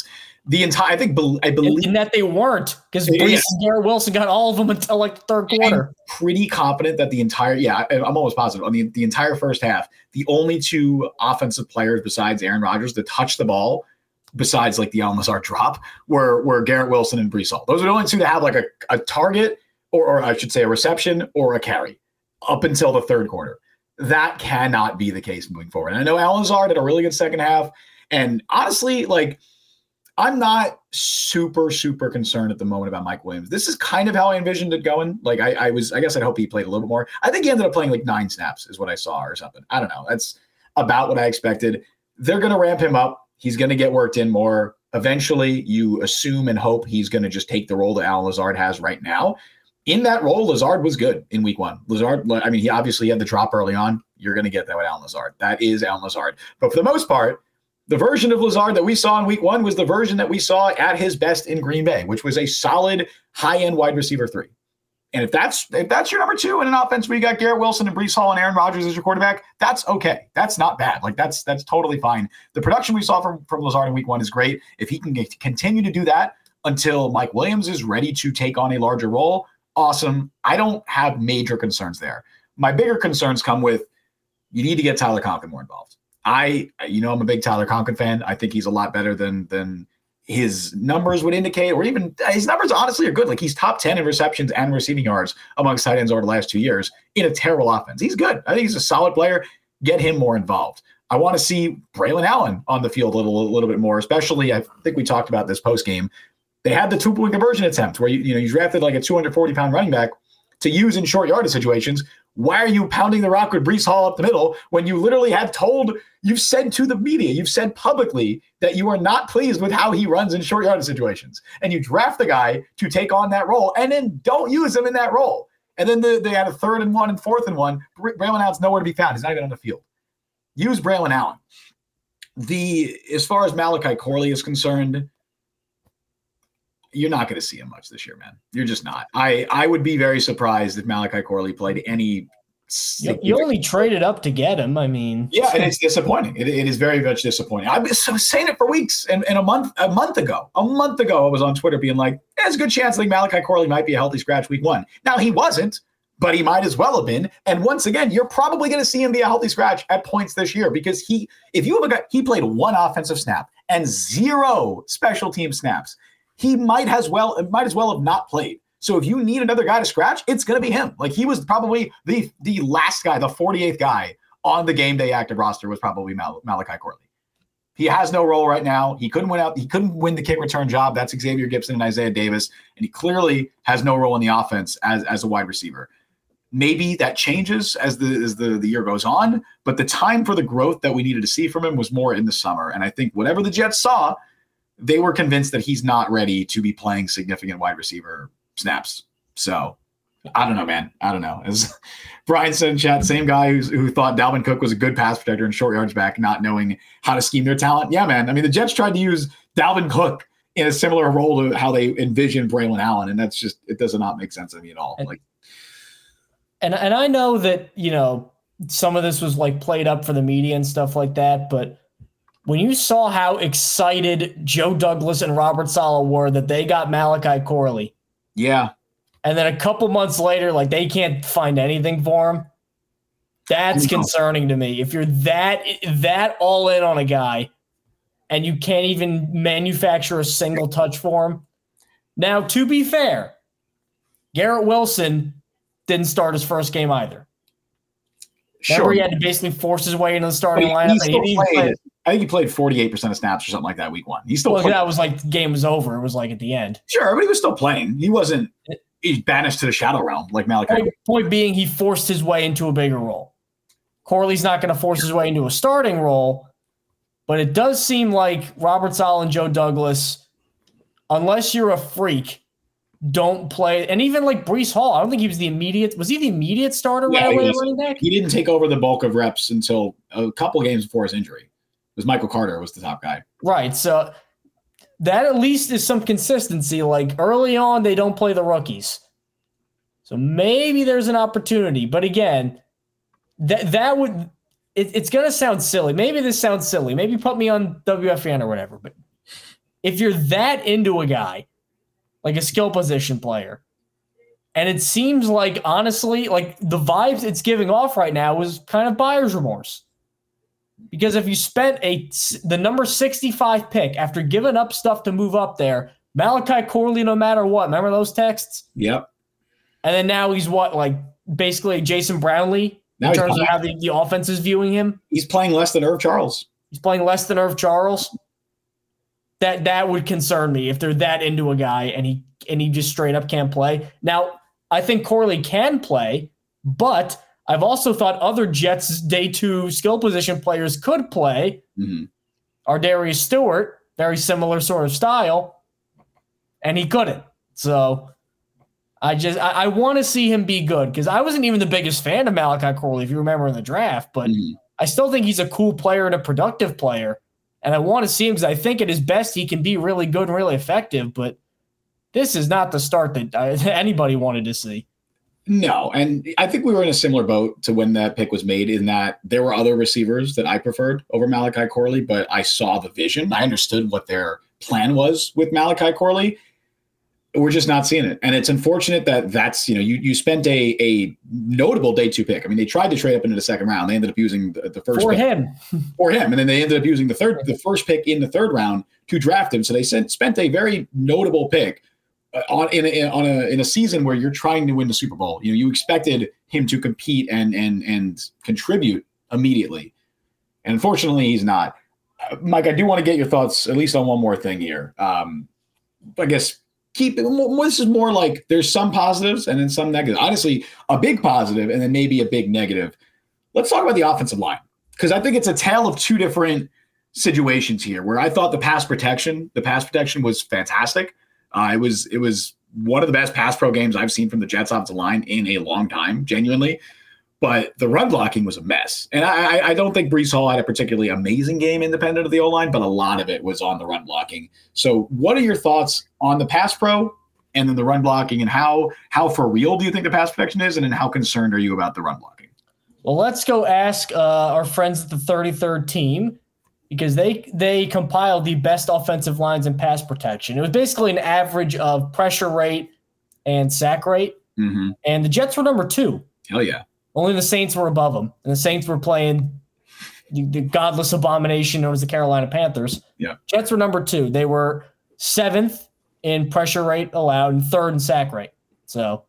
I believe in that they weren't, because Brees and Garrett Wilson got all of them until like the third quarter. I'm pretty confident that I'm almost positive on the entire first half, the only 2 offensive players besides Aaron Rodgers that touched the ball, besides like the Allen Lazard drop, were Garrett Wilson and Brees Hall. Those are the only 2 to have like a target, or I should say a reception or a carry up until the third quarter. That cannot be the case moving forward. And I know Allen Lazard had a really good second half. And honestly, like, I'm not super, super concerned at the moment about Mike Williams. This is kind of how I envisioned it going. Like I guess I'd hope he played a little bit more. I think he ended up playing like 9 snaps is what I saw or something. I don't know. That's about what I expected. They're going to ramp him up. He's going to get worked in more. Eventually, you assume and hope he's going to just take the role that Allen Lazard has right now. In that role, Lazard was good in week 1. Lazard, I mean, he obviously had the drop early on. You're going to get that with Allen Lazard. That is Allen Lazard. But for the most part, the version of Lazard that we saw in week 1 was the version that we saw at his best in Green Bay, which was a solid high-end wide receiver 3. And if that's your number 2 in an offense where you got Garrett Wilson and Brees Hall and Aaron Rodgers as your quarterback, that's okay. That's not bad. Like that's totally fine. The production we saw from Lazard in week 1 is great. If he can continue to do that until Mike Williams is ready to take on a larger role, awesome. I don't have major concerns there. My bigger concerns come with you need to get Tyler Conklin more involved. I'm a big Tyler Conklin fan. I think he's a lot better than his numbers would indicate, or even his numbers honestly are good. Like he's top 10 in receptions and receiving yards amongst tight ends over the last 2 years in a terrible offense. He's good. I think he's a solid player. Get him more involved. I want to see Braylon Allen on the field a little bit more, especially I think we talked about this post game. They had the 2-point conversion attempt where you drafted like a 240-pound running back to use in short yardage situations. Why are you pounding the rock with Brees Hall up the middle when you literally you've said to the media, you've said publicly that you are not pleased with how he runs in short yardage situations, and you draft the guy to take on that role and then don't use him in that role. And then they had a 3rd and 1 and 4th and 1. Braylon Allen's nowhere to be found. He's not even on the field. Use Braylon Allen. As far as Malachi Corley is concerned, you're not going to see him much this year, man. You're just not. I would be very surprised if Malachi Corley played any. You only traded up to get him. I mean, yeah, and it's disappointing. It is very much disappointing. I've been saying it for weeks, and a month ago, I was on Twitter being like, "There's a good chance like Malachi Corley might be a healthy scratch week 1." Now he wasn't, but he might as well have been. And once again, you're probably going to see him be a healthy scratch at points this year because he played 1 offensive snap and 0 special team snaps. He might as well have not played. So if you need another guy to scratch, it's going to be him. Like he was probably the last guy, the 48th guy on the game day active roster was probably Malachi Corley. He has no role right now. He couldn't win the kick return job. That's Xavier Gibson and Isaiah Davis. And he clearly has no role in the offense as a wide receiver. Maybe that changes as the year goes on, but the time for the growth that we needed to see from him was more in the summer. And I think whatever the Jets saw they were convinced that he's not ready to be playing significant wide receiver snaps. So I don't know, man. I don't know. As Brian said in chat, same guy who thought Dalvin Cook was a good pass protector and short yards back, not knowing how to scheme their talent. Yeah, man. I mean, the Jets tried to use Dalvin Cook in a similar role to how they envisioned Braylon Allen, and that's just, it does not make sense to me at all. And I know that, some of this was like played up for the media and stuff like that, but when you saw how excited Joe Douglas and Robert Saleh were that they got Malachi Corley. Yeah. And then a couple months later, like they can't find anything for him. That's concerning to me. If you're that all in on a guy and you can't even manufacture a single touch for him. Now, to be fair, Garrett Wilson didn't start his first game either. Sure. Remember, he had to basically force his way into the starting lineup. I think he played 48% of snaps or something like that week one. He still played. That was like the game was over. It was like at the end. Sure, but he was still playing. He's banished to the shadow realm like Malachi. Point being, he forced his way into a bigger role. Corley's not going to force his way into a starting role, but it does seem like Robert Saleh and Joe Douglas, unless you're a freak, don't play. And even like Breece Hall, I don't think he was the immediate starter right away at running back? He didn't take over the bulk of reps until a couple games before his injury. It was Michael Carter was the top guy. Right. So that at least is some consistency. Like early on, they don't play the rookies. So maybe there's an opportunity. But again, that would it's going to sound silly. Maybe this sounds silly. Maybe put me on WFAN or whatever. But if you're that into a guy, like a skill position player, and it seems like, honestly, like the vibes it's giving off right now is kind of buyer's remorse. Because if you spent the number 65 pick after giving up stuff to move up there, Malachi Corley no matter what, remember those texts? Yep. And then now he's basically Jason Brownlee in terms of how the offense is viewing him? He's playing less than Irv Charles. He's playing less than Irv Charles? That would concern me if they're that into a guy and he just straight up can't play. Now, I think Corley can play, but I've also thought other Jets day 2 skill position players could play. Mm-hmm. Ardarius Stewart, very similar sort of style, and he couldn't. So I want to see him be good because I wasn't even the biggest fan of Malachi Corley, if you remember in the draft, but I still think he's a cool player and a productive player. And I want to see him because I think at his best he can be really good and really effective. But this is not the start that anybody wanted to see. No, and I think we were in a similar boat to when that pick was made in that there were other receivers that I preferred over Malachi Corley, but I saw the vision. I understood what their plan was with Malachi Corley. We're just not seeing it. And it's unfortunate that that's, you spent a notable day 2 pick. I mean, they tried to trade up into the second round. They ended up using the first for pick him. For him. And then they ended up using the first pick in the third round to draft him. So they spent a very notable pick in a season where you're trying to win the Super Bowl. You expected him to compete and contribute immediately. And unfortunately, he's not. Mike, I do want to get your thoughts at least on one more thing here. I guess this is more like there's some positives and then some negatives. Honestly, a big positive and then maybe a big negative. Let's talk about the offensive line, because I think it's a tale of two different situations here where I thought the pass protection was fantastic. It was one of the best pass pro games I've seen from the Jets offensive line in a long time, genuinely. But the run blocking was a mess. And I don't think Breece Hall had a particularly amazing game independent of the O-line, but a lot of it was on the run blocking. So what are your thoughts on the pass pro and then the run blocking, and how for real do you think the pass protection is, and then how concerned are you about the run blocking? Well, let's go ask our friends at the 33rd team, because they compiled the best offensive lines in pass protection. It was basically an average of pressure rate and sack rate. Mm-hmm. And the Jets were number 2. Hell yeah. Only the Saints were above them. And the Saints were playing the godless abomination known as the Carolina Panthers. Yeah. Jets were number 2. They were 7th in pressure rate allowed and 3rd in sack rate. So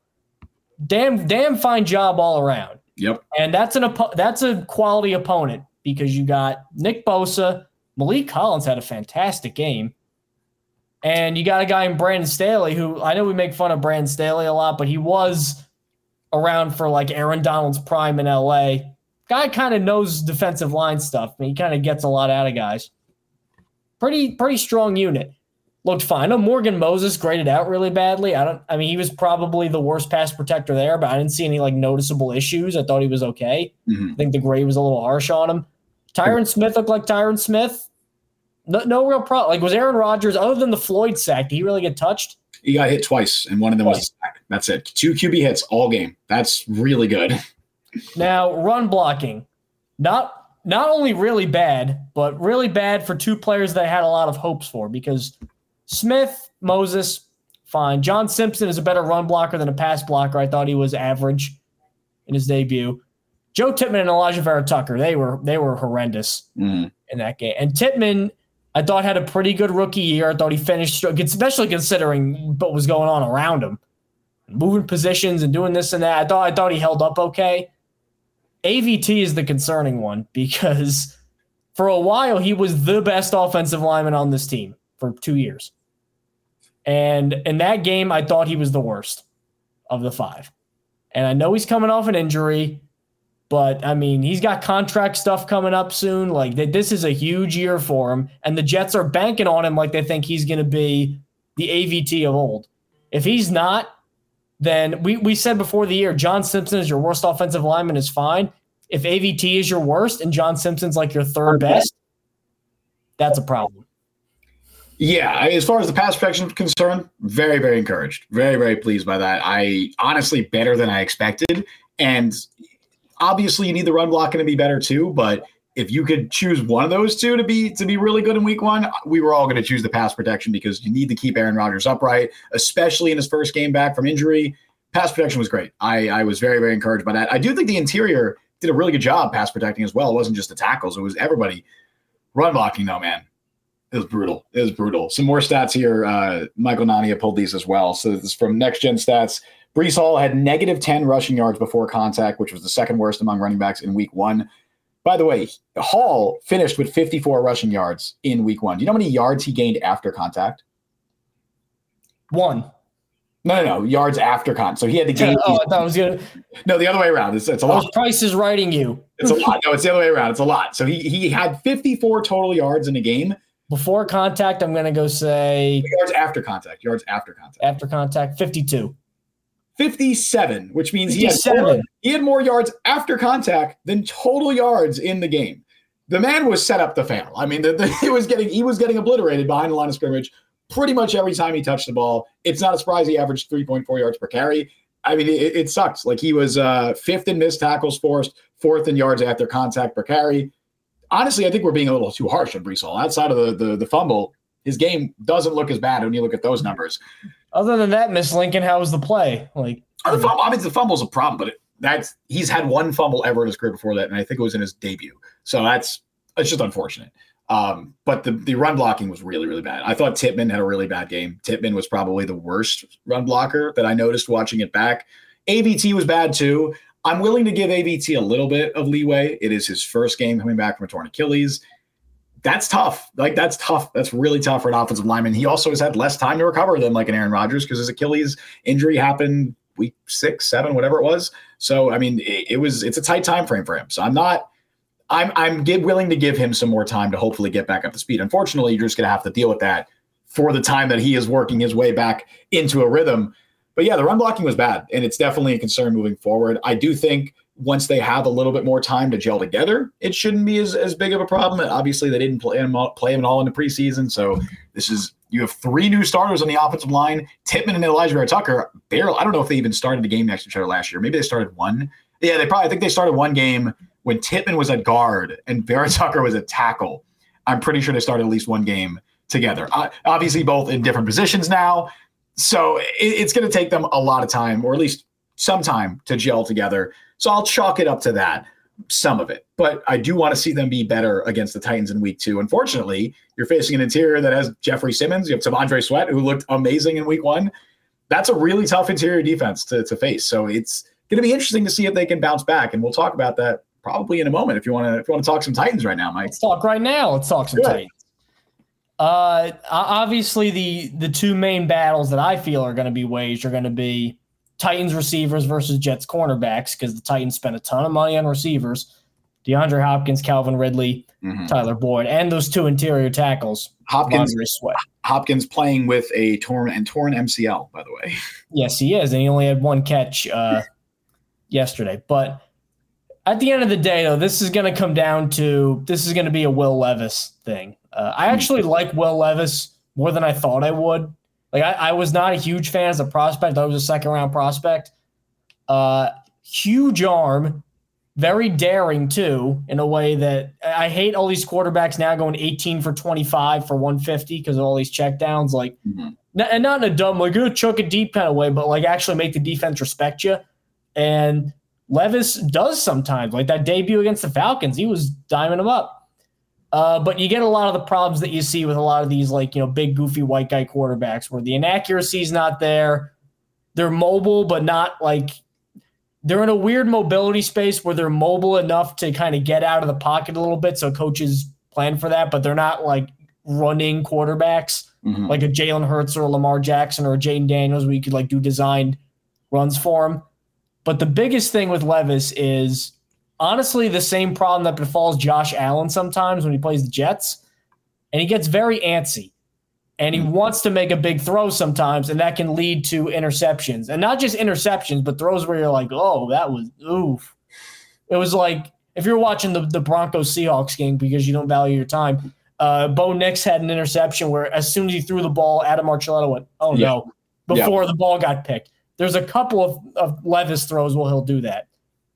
damn fine job all around. Yep. And that's a quality opponent, because you got Nick Bosa. Malik Collins had a fantastic game. And you got a guy in Brandon Staley, who I know we make fun of Brandon Staley a lot, but he was around for like Aaron Donald's prime in LA. Guy kind of knows defensive line stuff. I mean, he kind of gets a lot out of guys. Pretty strong unit. looked fine. I know Morgan Moses graded out really badly. I mean, he was probably the worst pass protector there, but I didn't see any like noticeable issues. I thought he was okay. I think the grade was a little harsh on him. Tyron Smith looked like Tyron Smith. No real problem. Like, was Aaron Rodgers, other than the Floyd sack, did he really get touched? He got hit twice, and one of them was a sack. That's it. 2 QB hits all game. That's really good. Now, run blocking. Not only really bad, but really bad for 2 players that I had a lot of hopes for, because Smith, Moses, fine. John Simpson is a better run blocker than a pass blocker. I thought he was average in his debut. Joe Tippmann and Elijah Vera-Tucker, they were horrendous in that game. And Tippmann, I thought, had a pretty good rookie year. I thought he finished, especially considering what was going on around him, moving positions and doing this and that. I thought he held up okay. AVT is the concerning one, because for a while he was the best offensive lineman on this team for 2 years. And in that game, I thought he was the worst of the 5. And I know he's coming off an injury, but I mean, he's got contract stuff coming up soon. Like, this is a huge year for him, and the Jets are banking on him like they think he's going to be the AVT of old. If he's not, then we said before the year, John Simpson is your worst offensive lineman is fine. If AVT is your worst and John Simpson's like your third best, that's a problem. Yeah, as far as the pass protection is concerned, very, very encouraged. Very, very pleased by that. I honestly, better than I expected. And obviously you need the run blocking to be better too, but if you could choose one of those two to be really good in week 1, we were all going to choose the pass protection, because you need to keep Aaron Rodgers upright, especially in his first game back from injury. Pass protection was great. I was very, very encouraged by that. I do think the interior did a really good job pass protecting as well. It wasn't just the tackles. It was everybody. Run blocking though, man. It was brutal. Some more stats here. Michael Nania pulled these as well. So this is from Next Gen Stats. Breece Hall had -10 rushing yards before contact, which was the second worst among running backs in week 1. By the way, Hall finished with 54 rushing yards in week 1. Do you know how many yards he gained after contact? 1. No. Yards after contact. So he had to gain. I thought it was good. No, the other way around. It's a lot. Price is writing you. It's a lot. No, it's the other way around. It's a lot. So he had 54 total yards in a game. Before contact, I'm going to go say yards after contact. After contact, 52. 57, which means he had more yards after contact than total yards in the game. The man was set up to fail. I mean, he was getting obliterated behind the line of scrimmage pretty much every time he touched the ball. It's not a surprise he averaged 3.4 yards per carry. I mean, it sucks. Like, he was 5th in missed tackles forced, 4th in yards after contact per carry. Honestly, I think we're being a little too harsh on Breece Hall. Outside of the fumble, his game doesn't look as bad when you look at those numbers. Other than that, Miss Lincoln, how was the play? Like, the fumble's a problem, but he's had 1 fumble ever in his career before that, and I think it was in his debut. So it's just unfortunate. But the run blocking was really, really bad. I thought Tippmann had a really bad game. Tippmann was probably the worst run blocker that I noticed watching it back. AVT was bad too. I'm willing to give AVT a little bit of leeway. It is his first game coming back from a torn Achilles. That's tough. That's tough. That's really tough for an offensive lineman. He also has had less time to recover than like an Aaron Rodgers, because his Achilles injury happened week 6, 7, whatever it was. So, I mean, it's a tight time frame for him. So I'm willing to give him some more time to hopefully get back up to speed. Unfortunately, you're just going to have to deal with that for the time that he is working his way back into a rhythm. But yeah, the run blocking was bad, and it's definitely a concern moving forward. I do think once they have a little bit more time to gel together, it shouldn't be as big of a problem. Obviously, they didn't play him all in the preseason, so you have 3 new starters on the offensive line. Tippmann and Elijah Vera-Tucker barely. I don't know if they even started a game next to each other last year. Maybe they started one. Yeah, I think they started one game when Tippmann was at guard and Vera-Tucker was at tackle. I'm pretty sure they started at least one game together. Obviously, both in different positions now. So it's going to take them a lot of time, or at least some time, to gel together. So I'll chalk it up to that, some of it. But I do want to see them be better against the Titans in week 2. Unfortunately, you're facing an interior that has Jeffrey Simmons. You have T'Vondre Sweat, who looked amazing in week 1. That's a really tough interior defense to face. So it's going to be interesting to see if they can bounce back. And we'll talk about that probably in a moment if you want to talk some Titans right now, Mike. Let's talk right now. Let's talk some Titans. Obviously, the 2 main battles that I feel are going to be waged are going to be Titans receivers versus Jets cornerbacks, because the Titans spent a ton of money on receivers. DeAndre Hopkins, Calvin Ridley, Tyler Boyd, and those 2 interior tackles. Hopkins Hopkins playing with a torn MCL, by the way. Yes, he is, and he only had one catch yesterday. But at the end of the day, though, this is going to be a Will Levis thing. I actually like Will Levis more than I thought I would. Like I was not a huge fan as a prospect. I thought he was a second-round prospect. Huge arm, very daring too, in a way that I hate all these quarterbacks now going 18 for 25 for 150 because of all these checkdowns. Like, and not in a dumb, like, chuck it deep kind of way, but like actually make the defense respect you. And Levis does sometimes. Like that debut against the Falcons, he was diming them up. But you get a lot of the problems that you see with a lot of these, like, big, goofy white guy quarterbacks where the inaccuracy is not there. They're mobile, but not like they're in a weird mobility space where they're mobile enough to kind of get out of the pocket a little bit. So coaches plan for that, but they're not like running quarterbacks like a Jalen Hurts or a Lamar Jackson or a Jaden Daniels where you could like do designed runs for him. But the biggest thing with Levis is honestly the same problem that befalls Josh Allen sometimes when he plays the Jets. And he gets very antsy. And he wants to make a big throw sometimes, and that can lead to interceptions. And not just interceptions, but throws where you're like, oh, that was oof. It was like if you're watching the Broncos-Seahawks game because you don't value your time, Bo Nix had an interception where as soon as he threw the ball, Adam Archuleta went, oh, no, before the ball got picked. There's a couple of Levis throws where he'll do that.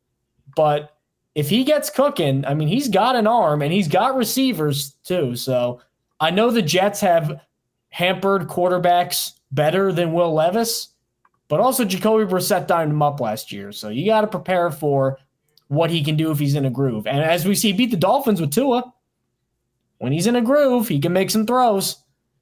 But if he gets cooking, I mean, he's got an arm, and he's got receivers too. So I know the Jets have hampered quarterbacks better than Will Levis, but also Jacoby Brissett dimed him up last year. So you got to prepare for what he can do if he's in a groove. And as we see, he beat the Dolphins with Tua. When he's in a groove, he can make some throws.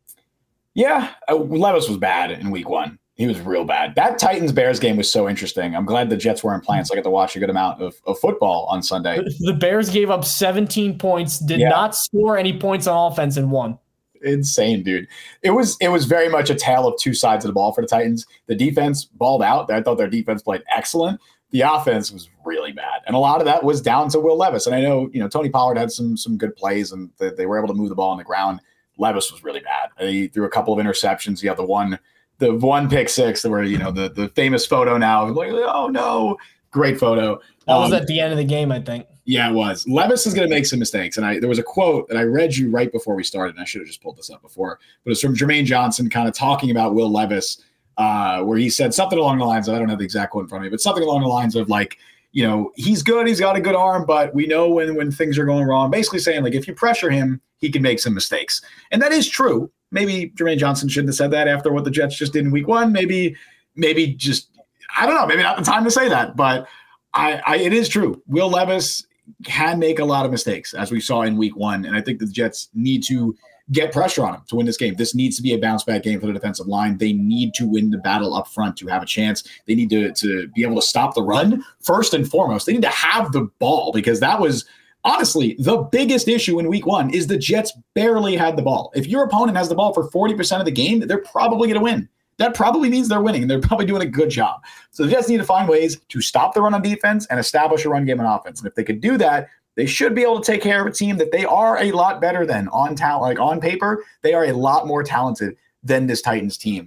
Yeah, Levis was bad in week one. He was real bad. That Titans-Bears game was so interesting. I'm glad the Jets weren't playing, so I got to watch a good amount of football on Sunday. The Bears gave up 17 points, did not score any points on offense, and won. Insane, dude. It was very much a tale of two sides of the ball for the Titans. The defense balled out. I thought their defense played excellent. The offense was really bad. And a lot of that was down to Will Levis. And I know, Tony Pollard had some good plays and they were able to move the ball on the ground. Levis was really bad. He threw a couple of interceptions. He had the one pick six where, the famous photo now, like, oh no, great photo. That was at the end of the game, I think. Yeah, it was. Levis is going to make some mistakes. And there was a quote that I read you right before we started, and I should have just pulled this up before, but it's from Jermaine Johnson kind of talking about Will Levis, where he said something along the lines of, I don't have the exact quote in front of me, but something along the lines of like, he's good, he's got a good arm, but we know when things are going wrong. Basically saying like, if you pressure him, he can make some mistakes. And that is true. Maybe Jermaine Johnson shouldn't have said that after what the Jets just did in week one. Maybe just, I don't know, maybe not the time to say that, but it is true. Will Levis can make a lot of mistakes, as we saw in week one. And I think the Jets need to get pressure on him to win this game. This needs to be a bounce back game for the defensive line. They need to win the battle up front to have a chance. They need to be able to stop the run first and foremost. They need to have the ball, because that was honestly the biggest issue in week one is the Jets barely had the ball. If your opponent has the ball for 40% of the game, they're probably going to win. That probably means they're winning, and they're probably doing a good job. So the Jets need to find ways to stop the run on defense and establish a run game on offense. And if they could do that, they should be able to take care of a team that they are a lot better than on talent. Like on paper, they are a lot more talented than this Titans team.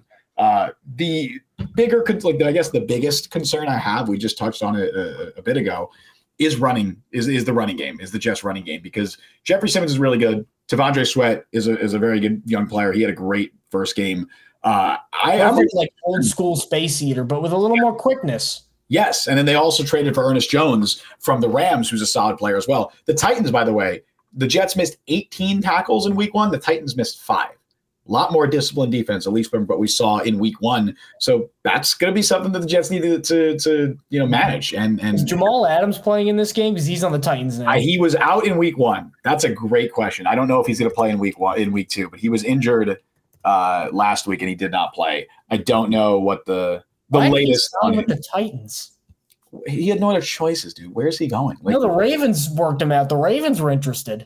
The bigger, I guess the biggest concern I have, we just touched on it a bit ago, is the running game, is the Jets running game, because Jeffrey Simmons is really good. T'Vondre Sweat is a very good young player. He had a great first game. I like old school space eater, but with a little more quickness. Yes, and then they also traded for Ernest Jones from the Rams, who's a solid player as well. The Titans, by the way, the Jets missed 18 tackles in week one. The Titans missed 5. A lot more disciplined defense, at least from what we saw in week one. So that's going to be something that the Jets need to manage. And is Jamal Adams playing in this game? Because he's on the Titans now. He was out in week one. That's a great question. I don't know if he's going to play in week two, but he was injured last week and he did not play. I don't know what the latest on with the Titans. He had no other choices, dude. Where's he going? No, the Ravens worked him out. The Ravens were interested.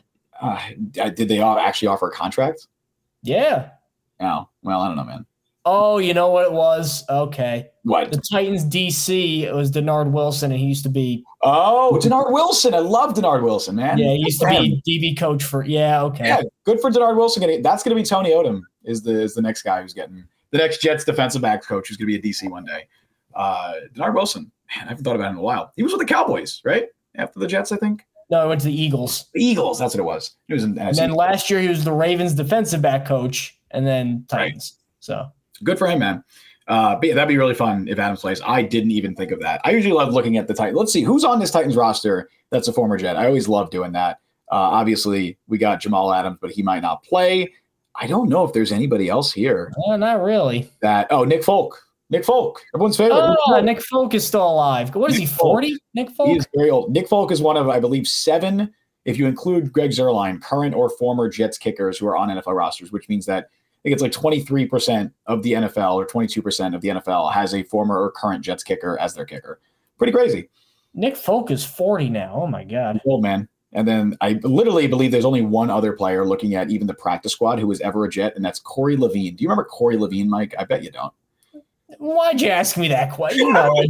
Did they actually offer a contract? Yeah. Oh, well, I don't know, man. Oh, you know what it was? Okay. What? The Titans DC, it was Denard Wilson, and he used to be. Oh, Denard Wilson. I love Denard Wilson, man. Yeah, he used to be DB coach for. Yeah, okay. Yeah, good for Denard Wilson. That's going to be Tony Odom is the next guy who's getting the next Jets defensive backs coach who's going to be a DC one day. Denard Wilson, man, I haven't thought about him in a while. He was with the Cowboys, right? After the Jets, I think. No, he went to the Eagles. The Eagles, that's what it was. He was in And then last year he was the Ravens defensive back coach, and then Titans. Right. So good for him, man. But yeah, that'd be really fun if Adams plays. I didn't even think of that. I usually love looking at the Titans. Let's see who's on this Titans roster that's a former Jet. I always love doing that. Obviously, we got Jamal Adams, but he might not play. I don't know if there's anybody else here. Not really. Nick Folk. Nick Folk, everyone's favorite. Nick Folk is still alive. What is he, 40? Nick Folk? He is very old. Nick Folk is one of, I believe, 7, if you include Greg Zuerlein, current or former Jets kickers who are on NFL rosters, which means that I think it's like 23% of the NFL or 22% of the NFL has a former or current Jets kicker as their kicker. Pretty crazy. Nick Folk is 40 now. Oh, my God. Old man. And then I literally believe there's only one other player looking at even the practice squad who was ever a Jet, and that's Corey Levine. Do you remember Corey Levine, Mike? I bet you don't. Why'd you ask me that question? You know I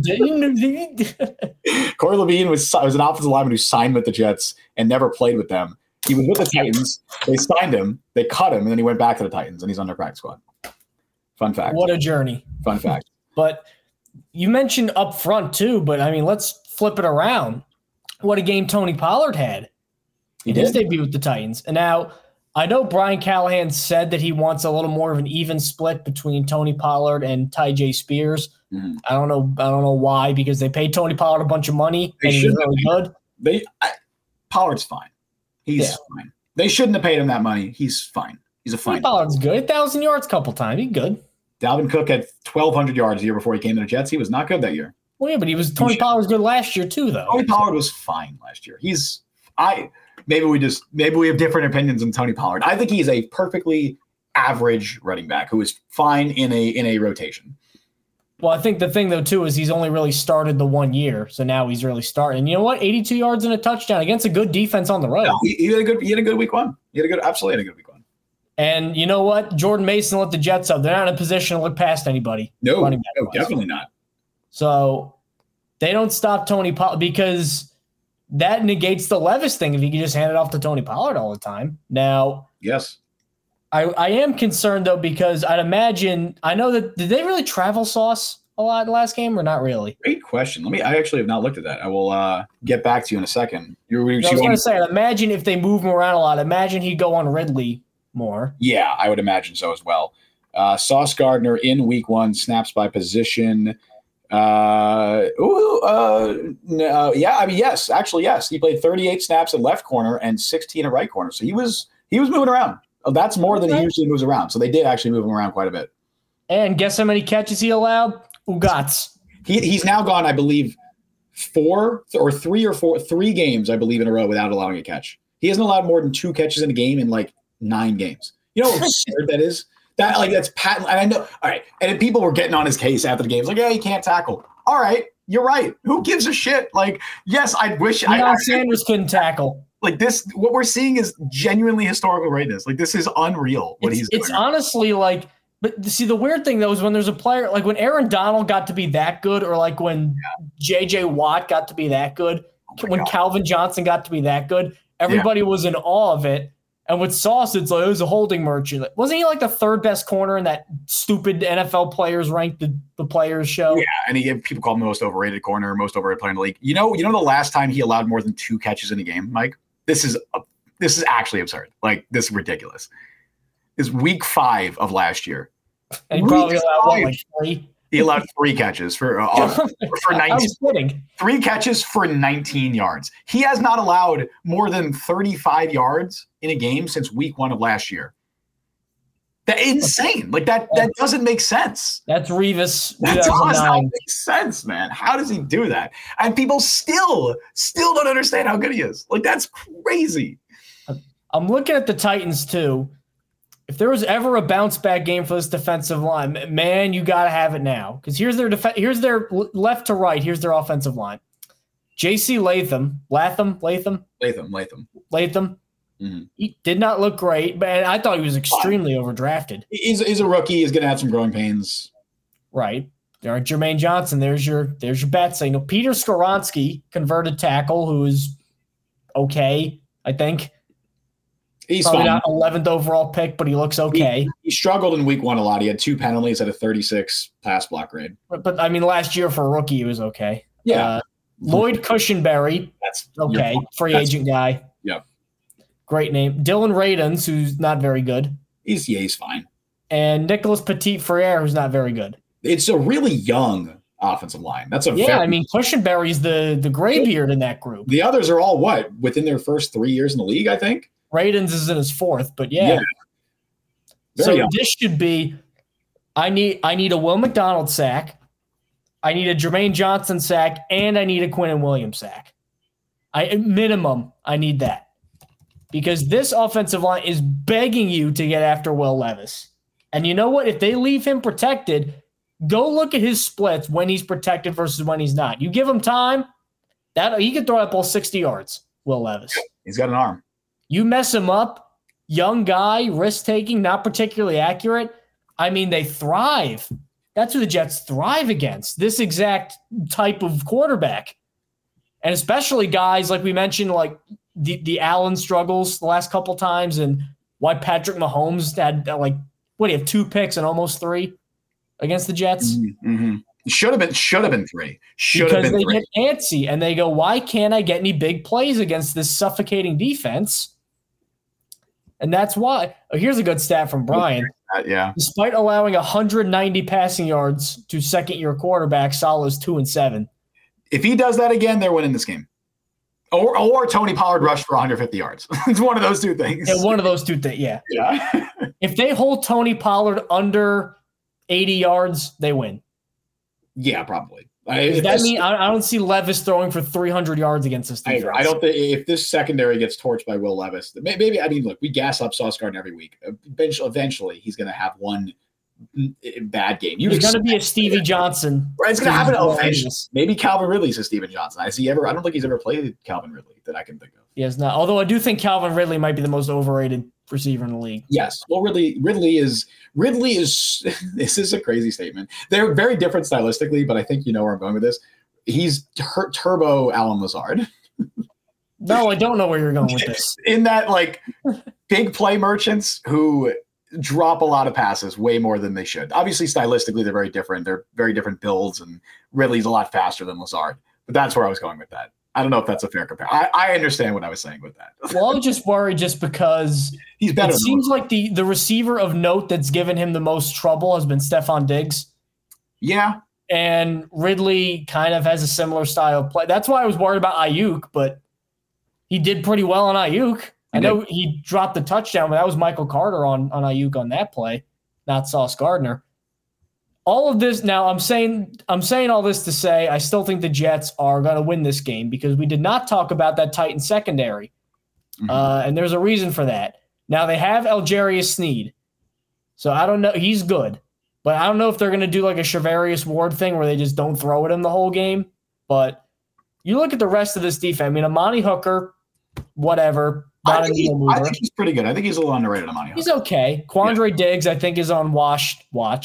did. Corey Levine was an offensive lineman who signed with the Jets and never played with them. He was with the Titans. They signed him. They cut him, and then he went back to the Titans, and he's on their practice squad. Fun fact. What a journey. Fun fact. But you mentioned up front, too, but, I mean, let's flip it around. What a game Tony Pollard had in his debut with the Titans. And now – I know Brian Callahan said that he wants a little more of an even split between Tony Pollard and Tyjae Spears. Mm-hmm. I don't know why, because they paid Tony Pollard a bunch of money and he was really good. Pollard's fine. He's fine. They shouldn't have paid him that money. He's fine. He's a fine. Pollard's good. 1,000 yards a couple times. He's good. Dalvin Cook had 1,200 yards the year before he came to the Jets. He was not good that year. Well, yeah, but Tony Pollard was good last year too, though. Tony Pollard was fine last year. Maybe we have different opinions on Tony Pollard. I think he's a perfectly average running back who is fine in a rotation. Well, I think the thing though too is he's only really started the 1 year, so now he's really starting. And you know what? 82 yards and a touchdown against a good defense on the road. No, he had a good week one. He had a good week one. And you know what? Jordan Mason let the Jets up. They're not in a position to look past anybody. No, definitely not. So they don't stop Tony Pollard because that negates the Levis thing if you can just hand it off to Tony Pollard all the time. Now, yes, I am concerned, though, because I'd imagine – I know that – did they really travel Sauce a lot in the last game or not really? Great question. I actually have not looked at that. I will get back to you in a second. I was going to say, imagine if they move him around a lot. Imagine he'd go on Ridley more. Yeah, I would imagine so as well. Sauce Gardner in week 1, snaps by position – yes. Actually, yes. He played 38 snaps at left corner and 16 at right corner. So he was moving around. That's more than he usually moves around. So they did actually move him around quite a bit. And guess how many catches he allowed? Ugats. He's now gone, I believe, 3 games, I believe, in a row without allowing a catch. He hasn't allowed more than 2 catches in a game in like 9 games. You know how absurd that is? That's patent. And I know. All right. And then people were getting on his case after the game. It's like, yeah, he can't tackle. All right. You're right. Who gives a shit? Like, yes, I wish Sanders couldn't tackle. Like this, what we're seeing is genuinely historical greatness. Like this is unreal what he's doing. It's honestly like, but see, the weird thing though is when there's a player, like when Aaron Donald got to be that good, or like when JJ Watt got to be that good, when Calvin Johnson got to be that good, everybody was in awe of it. And with Sauce, it's like it was a holding merchant. Wasn't he like the 3rd best corner in that stupid NFL players ranked the players show? Yeah, and people call him the most overrated corner, most overrated player in the league. You know the last time he allowed more than 2 catches in a game, Mike? This is actually absurd. Like this is ridiculous. It's week 5 of last year. And he probably allowed like 3. He allowed 3 catches for 19. 3 catches for 19 yards. He has not allowed more than 35 yards in a game since week 1 of last year. That's insane. Like that doesn't make sense. That's Revis. That does not make sense, man. How does he do that? And people still don't understand how good he is. Like that's crazy. I'm looking at the Titans too. If there was ever a bounce back game for this defensive line, man, you got to have it now. Because here's their left to right. Here's their offensive line. J.C. Latham. Mm-hmm. He did not look great, but I thought he was extremely overdrafted. He's a rookie. He's going to have some growing pains. Right. There aren't Jermaine Johnson. There's your bat signal. Peter Skoronski, converted tackle, who is okay, I think. He's probably fine. not 11th overall pick, but he looks okay. He struggled in week 1 a lot. He had 2 penalties at a 36 pass block grade. But I mean, last year for a rookie, he was okay. Yeah. Lloyd Cushenberry, That's okay. Free agent guy. Yep. Great name. Dylan Radens, who's not very good. He's fine. And Nicholas Petit-Frere, who's not very good. It's a really young offensive line. That's I mean, Cushenberry's the graybeard in that group. The others are all within their first 3 years in the league, I think. Radens is in his 4th, but yeah. So young. this should be I need a Will McDonald sack, I need a Jermaine Johnson sack, and I need a Quinnen Williams sack. Minimum, I need that. Because this offensive line is begging you to get after Will Levis. And you know what? If they leave him protected, go look at his splits when he's protected versus when he's not. You give him time, that he can throw that ball 60 yards, Will Levis. He's got an arm. You mess him up, young guy, risk-taking, not particularly accurate. I mean, they thrive. That's who the Jets thrive against, this exact type of quarterback. And especially guys, like we mentioned, like the Allen struggles the last couple times and why Patrick Mahomes had, like, what do you have, 2 picks and almost 3 against the Jets? Mm-hmm. Should have been 3. Because they get antsy and they go, why can't I get any big plays against this suffocating defense? And that's why. Here's a good stat from Brian. Yeah. Despite allowing 190 passing yards to second-year quarterback, Saleh's 2-7. If he does that again, they're winning this game. Or Tony Pollard rushed for 150 yards. It's one of those 2 things. Yeah, one of those 2 things. Yeah. Yeah. If they hold Tony Pollard under 80 yards, they win. Yeah, probably. Does that mean I don't see Levis throwing for 300 yards against this defense? I don't think if this secondary gets torched by Will Levis, maybe, I mean, look, we gas up Sauce Gardner every week. Eventually, he's going to have one bad game. There's going to be a Stevie Johnson. Right, it's going to happen eventually. Maybe Calvin Ridley's a Steven Johnson. I don't think he's ever played Calvin Ridley that I can think of. He has not. Although I do think Calvin Ridley might be the most overrated receiver in the league. Yes. Well, Ridley is this is a crazy statement. They're very different stylistically, but I think you know where I'm going with this. He's turbo Alan Lazard. No, I don't know where you're going with this. In that, like, big play merchants who drop a lot of passes way more than they should. Obviously, stylistically, they're very different. They're very different builds, and Ridley's a lot faster than Lazard. But that's where I was going with that. I don't know if that's a fair comparison. I understand what I was saying with that. Well, I'm just worried just because he's better. It seems like the receiver of note that's given him the most trouble has been Stephon Diggs. Yeah. And Ridley kind of has a similar style of play. That's why I was worried about Ayuk, but he did pretty well on Ayuk. I know he dropped the touchdown, but that was Michael Carter on Ayuk on that play, not Sauce Gardner. All of this now, I'm saying all this to say I still think the Jets are going to win this game because we did not talk about that Titan secondary, and there's a reason for that. Now they have Algerius Sneed, so I don't know. He's good, but I don't know if they're going to do like a Charvarius Ward thing where they just don't throw at him the whole game. But you look at the rest of this defense. I mean, Amani Hooker, whatever. I think he's pretty good. I think he's a little underrated, Amani Hooker. He's okay. Quandre Diggs, I think, is on watch.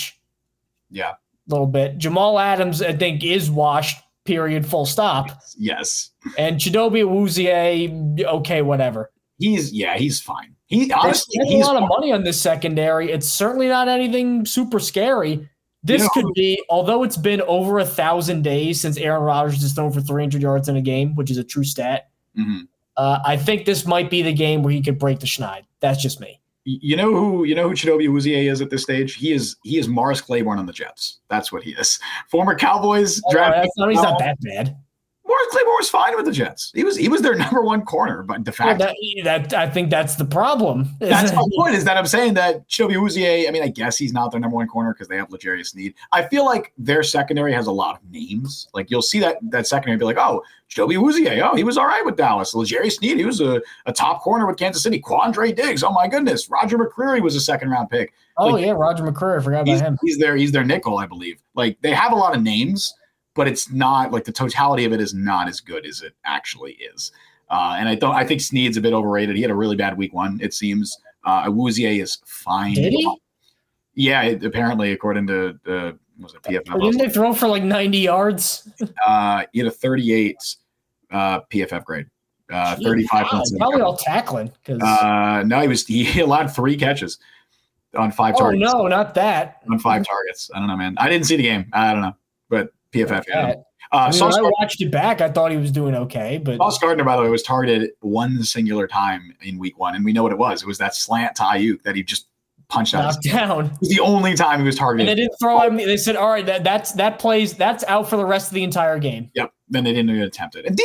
Yeah. A little bit. Jamal Adams, I think, is washed, period, full stop. Yes. And Chidobe Awuzie, okay, whatever. He's fine. He's a lot of money on this secondary. It's certainly not anything super scary. This could be, although it's been over 1,000 days since Aaron Rodgers has thrown for 300 yards in a game, which is a true stat. Mm-hmm. I think this might be the game where he could break the schneid. That's just me. You know who Chidobe Awuzie is at this stage? He is Morris Claiborne on the Jets. That's what he is. Former Cowboys draft. He's not that bad. Morris Claiborne was fine with the Jets. He was their number 1 corner, but de facto. I think that's the problem. That's my point, is that I'm saying that Chidobe Awuzie, I mean, I guess he's not their number 1 corner because they have L'Jarius Sneed. I feel like their secondary has a lot of names. Like, you'll see that secondary be like, oh, Chidobe Awuzie, oh, he was all right with Dallas. L'Jarius Sneed, he was a top corner with Kansas City. Quandre Diggs, oh my goodness. Roger McCreary was a 2nd-round pick. Oh, yeah, Roger McCreary. I forgot about him. He's their nickel, I believe. Like, they have a lot of names, but it's not like the totality of it is not as good as it actually is. And I think Sneed's a bit overrated. He had a really bad week 1, it seems. Awuzie is fine. Did he? Yeah, apparently, according to was it PFF? Didn't they throw for like 90 yards? He had a 38 PFF grade. 35 points. Probably all tackling. No, he allowed 3 catches on 5 targets. Oh, no, not that. On 5 targets. I don't know, man. I didn't see the game. I don't know. But PFF. When I watched it back, I thought he was doing okay. But Sauce Gardner, by the way, was targeted one singular time in week 1, and we know what it was. It was that slant to Ayuk that he just punched out. Knocked down. It was the only time he was targeted. And they didn't throw him. They said, all right, that's out for the rest of the entire game. Yep. Then they didn't even attempt it. And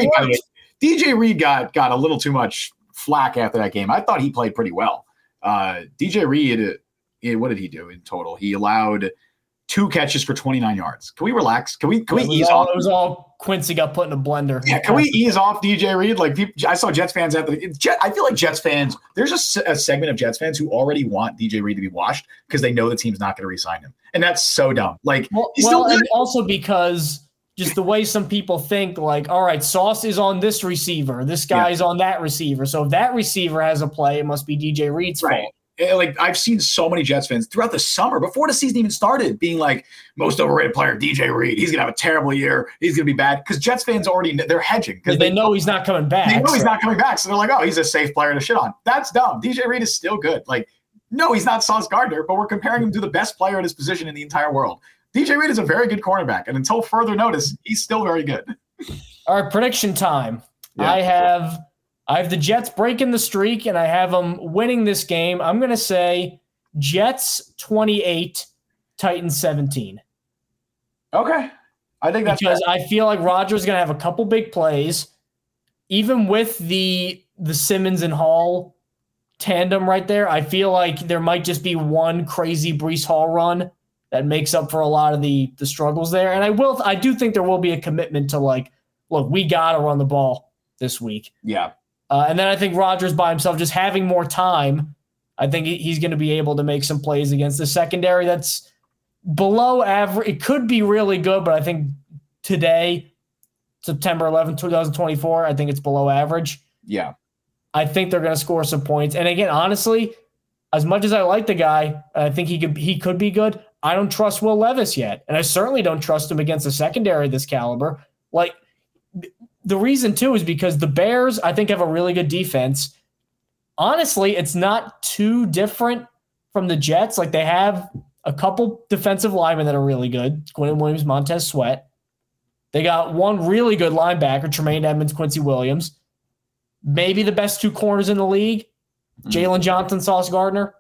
DJ Reed got a little too much flack after that game. I thought he played pretty well. DJ Reed, what did he do in total? He allowed 2 catches for 29 yards. Can we relax? Can we ease off? It was all Quincy got put in a blender. Yeah, can we ease off DJ Reed? Like, I saw Jets fans I feel like Jets fans, there's a segment of Jets fans who already want DJ Reed to be washed because they know the team's not going to re-sign him. And that's so dumb. Like, and also because just the way some people think, like, all right, Sauce is on this receiver. This guy's on that receiver. So if that receiver has a play, it must be DJ Reed's fault. Like, I've seen so many Jets fans throughout the summer, before the season even started, being like, most overrated player, DJ Reed. He's going to have a terrible year. He's going to be bad. Because Jets fans they're hedging. Because they know he's not coming back. They know he's not coming back. So they're like, oh, he's a safe player to shit on. That's dumb. DJ Reed is still good. Like, no, he's not Sauce Gardner, but we're comparing him to the best player at his position in the entire world. DJ Reed is a very good cornerback. And until further notice, he's still very good. All right, prediction time. Yeah. I have the Jets breaking the streak, and I have them winning this game. I'm going to say Jets 28, Titans 17. Okay. I think that's because I feel like Rodgers is going to have a couple big plays. Even with the Simmons and Hall tandem right there, I feel like there might just be one crazy Breece Hall run that makes up for a lot of the struggles there. And I do think there will be a commitment to, like, look, we got to run the ball this week. Yeah. And then I think Rodgers by himself, just having more time, I think he's going to be able to make some plays against the secondary that's below average. It could be really good, but I think today, September 11, 2024, I think it's below average. Yeah. I think they're going to score some points. And again, honestly, as much as I like the guy, I think he could be good. I don't trust Will Levis yet. And I certainly don't trust him against a secondary of this caliber. Like, the reason, too, is because the Bears, I think, have a really good defense. Honestly, it's not too different from the Jets. Like, they have a couple defensive linemen that are really good. Quinn Williams, Montez Sweat. They got one really good linebacker, Tremaine Edmonds, Quincy Williams. Maybe the best 2 corners in the league, Jalen Johnson, Sauce Gardner.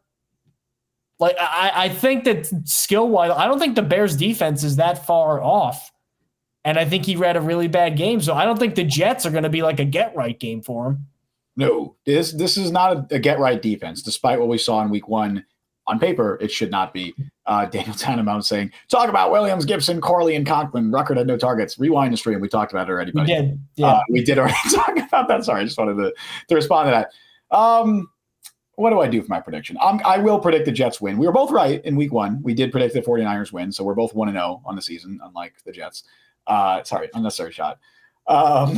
Like, I think that skill-wise, I don't think the Bears' defense is that far off. And I think he read a really bad game. So I don't think the Jets are going to be like a get-right game for him. No, this is not a get-right defense. Despite what we saw in week 1, on paper, it should not be. Daniel Tannenbaum saying, talk about Williams, Gibson, Corley, and Conklin. Ruckert had no targets. Rewind the stream. We talked about it already. We did. Yeah. We did already talk about that. Sorry, I just wanted to respond to that. What do I do for my prediction? I will predict the Jets win. We were both right in week 1. We did predict the 49ers win. So we're both 1-0 on the season, unlike the Jets. Sorry, unnecessary shot. I'm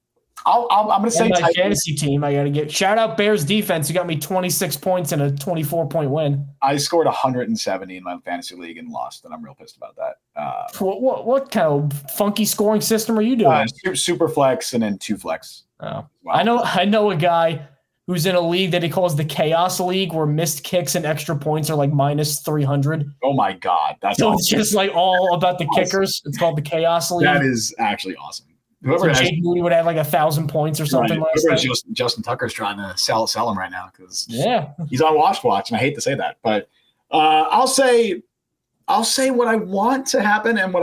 going to say my fantasy team. I got to get shout out Bears defense. You got me 26 points and a 24-point win. I scored 170 in my fantasy league and lost, and I'm real pissed about that. What kind of funky scoring system are you doing? Super flex and then 2 flex. Oh, wow. I know a guy who's in a league that he calls the Chaos League, where missed kicks and extra points are like minus 300. Oh my God. That's so awesome. It's just like all about the kickers. It's called the Chaos League. That is actually awesome. Whoever Jake Moody would have like 1,000 points or something like that. Justin Tucker's trying to sell him right now because he's on watch, and I hate to say that, but I'll say what I want to happen and what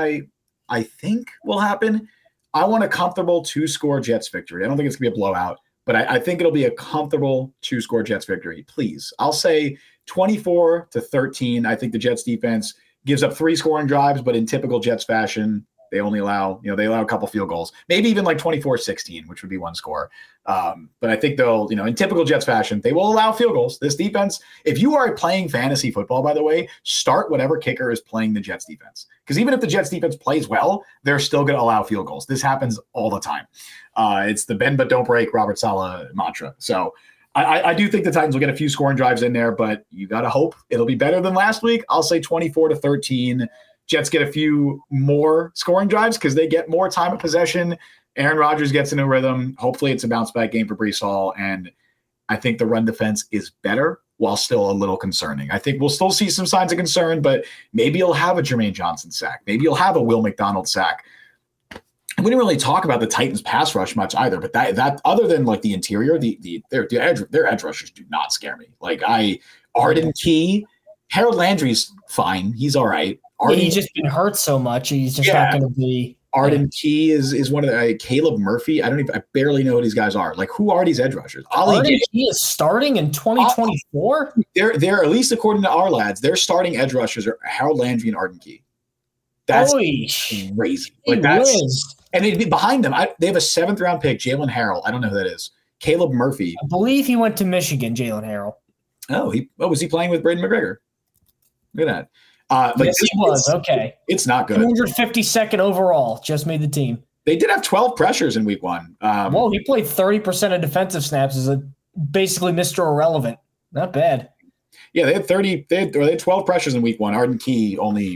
I think will happen. I want a comfortable 2-score Jets victory. I don't think it's gonna be a blowout, but I think it'll be a comfortable 2-score Jets victory. Please, I'll say 24-13. I think the Jets defense gives up 3 scoring drives, but in typical Jets fashion, they only allow, they allow a couple field goals, maybe even like 24-16, which would be 1 score. But I think they'll, in typical Jets fashion, they will allow field goals. This defense, if you are playing fantasy football, by the way, start whatever kicker is playing the Jets defense. Because even if the Jets defense plays well, they're still going to allow field goals. This happens all the time. It's the bend but don't break Robert Saleh mantra. So I do think the Titans will get a few scoring drives in there, but you got to hope it'll be better than last week. I'll say 24-13. Jets get a few more scoring drives because they get more time of possession. Aaron Rodgers gets in a rhythm. Hopefully it's a bounce back game for Breece Hall. And I think the run defense is better while still a little concerning. I think we'll still see some signs of concern, but maybe you'll have a Jermaine Johnson sack. Maybe you'll have a Will McDonald sack. We didn't really talk about the Titans pass rush much either, but that other than like the interior, their edge rushers do not scare me. Like Arden Key, Harold Landry's fine. He's all right. He's just been hurt so much. He's just not going to be. Arden Key is one of the Caleb Murphy. I barely know who these guys are. Like, who are these edge rushers? Arden Key is starting in 2024. They're at least according to our lads, their starting edge rushers are Harold Landry and Arden Key. That's crazy. Like and they'd be behind them. They have a 7th round pick, Jalen Harrell. I don't know who that is. Caleb Murphy. I believe he went to Michigan. Jalen Harrell. Oh, was he playing with Braden McGregor? Look at that. Yes, he was. Okay. It's not good. 252nd overall. Just made the team. They did have 12 pressures in week 1. Well, he played 30% of defensive snaps as basically Mr. Irrelevant. Not bad. Yeah, they had 12 pressures in week 1. Arden Key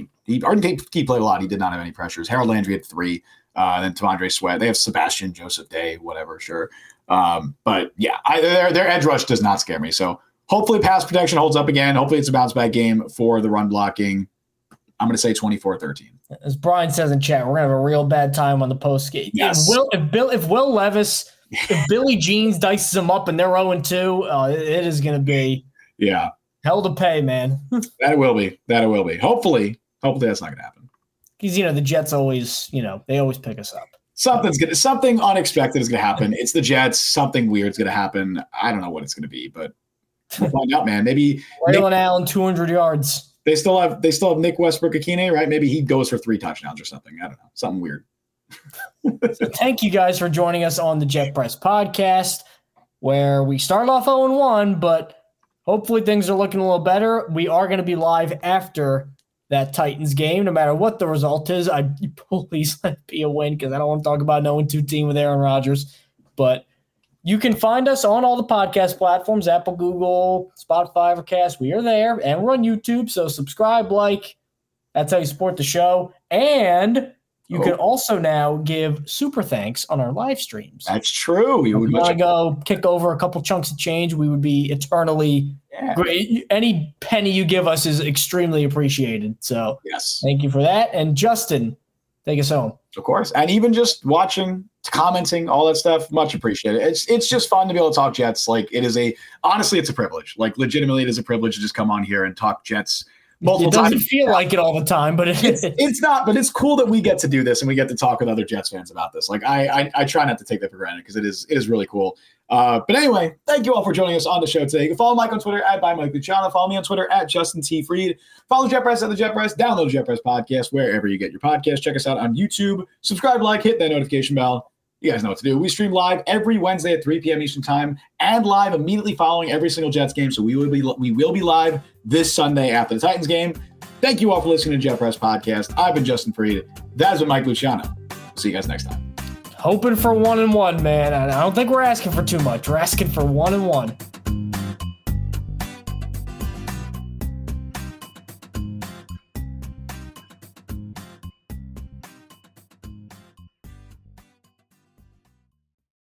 played a lot. He did not have any pressures. Harold Landry had 3. Then T'Vondre Sweat. They have Sebastian Joseph Day, whatever, sure. But yeah, their edge rush does not scare me. So hopefully pass protection holds up again. Hopefully it's a bounce back game for the run blocking. I'm going to say 24-13. As Brian says in chat, we're going to have a real bad time on the post game. Yes. If Will Levis, if Billy Jeans dices them up and they're 0-2, it is going to be hell to pay, man. That will be. Hopefully that's not going to happen. Because, the Jets always, they always pick us up. Something unexpected is going to happen. It's the Jets. Something weird is going to happen. I don't know what it's going to be, but we'll find out, man. Maybe Braylon Allen, 200 yards. They still have Nick Westbrook-Akine, right? Maybe he goes for 3 touchdowns or something. I don't know. Something weird. So thank you guys for joining us on the Jet Press podcast, where we started off 0-1, but hopefully things are looking a little better. We are going to be live after that Titans game, no matter what the result is. Please let it be a win, because I don't want to talk about an 0-2 team with Aaron Rodgers. But you can find us on all the podcast platforms, Apple, Google, Spotify, Overcast. We are there, and we're on YouTube. So subscribe, like. That's how you support the show. And you can also now give super thanks on our live streams. That's true. We would want to go kick over a couple chunks of change. We would be eternally great. Any penny you give us is extremely appreciated. So thank you for that. And Justin, take us home. Of course. And even just watching, commenting, all that stuff, much appreciated. It's just fun to be able to talk Jets. Like, honestly, it's a privilege. Like, legitimately, it is a privilege to just come on here and talk Jets multiple times. It doesn't feel like it all the time, but it's not. But it's cool that we get to do this and we get to talk with other Jets fans about this. Like, I try not to take that for granted, because it is really cool. But anyway, thank you all for joining us on the show today. You can follow Mike on Twitter at @ByMikeLuciano. Follow me on Twitter at Justin T. Freed. Follow Jet Press at the Jet Press. Download the Jet Press podcast wherever you get your podcast. Check us out on YouTube. Subscribe, hit that notification bell. You guys know what to do. We stream live every Wednesday at 3 p.m. Eastern Time, and live immediately following every single Jets game. So we will be live this Sunday after the Titans game. Thank you all for listening to Jet Press Podcast. I've been Justin Freed. That's been Mike Luciano. See you guys next time. Hoping for 1-1, man. I don't think we're asking for too much. We're asking for 1-1.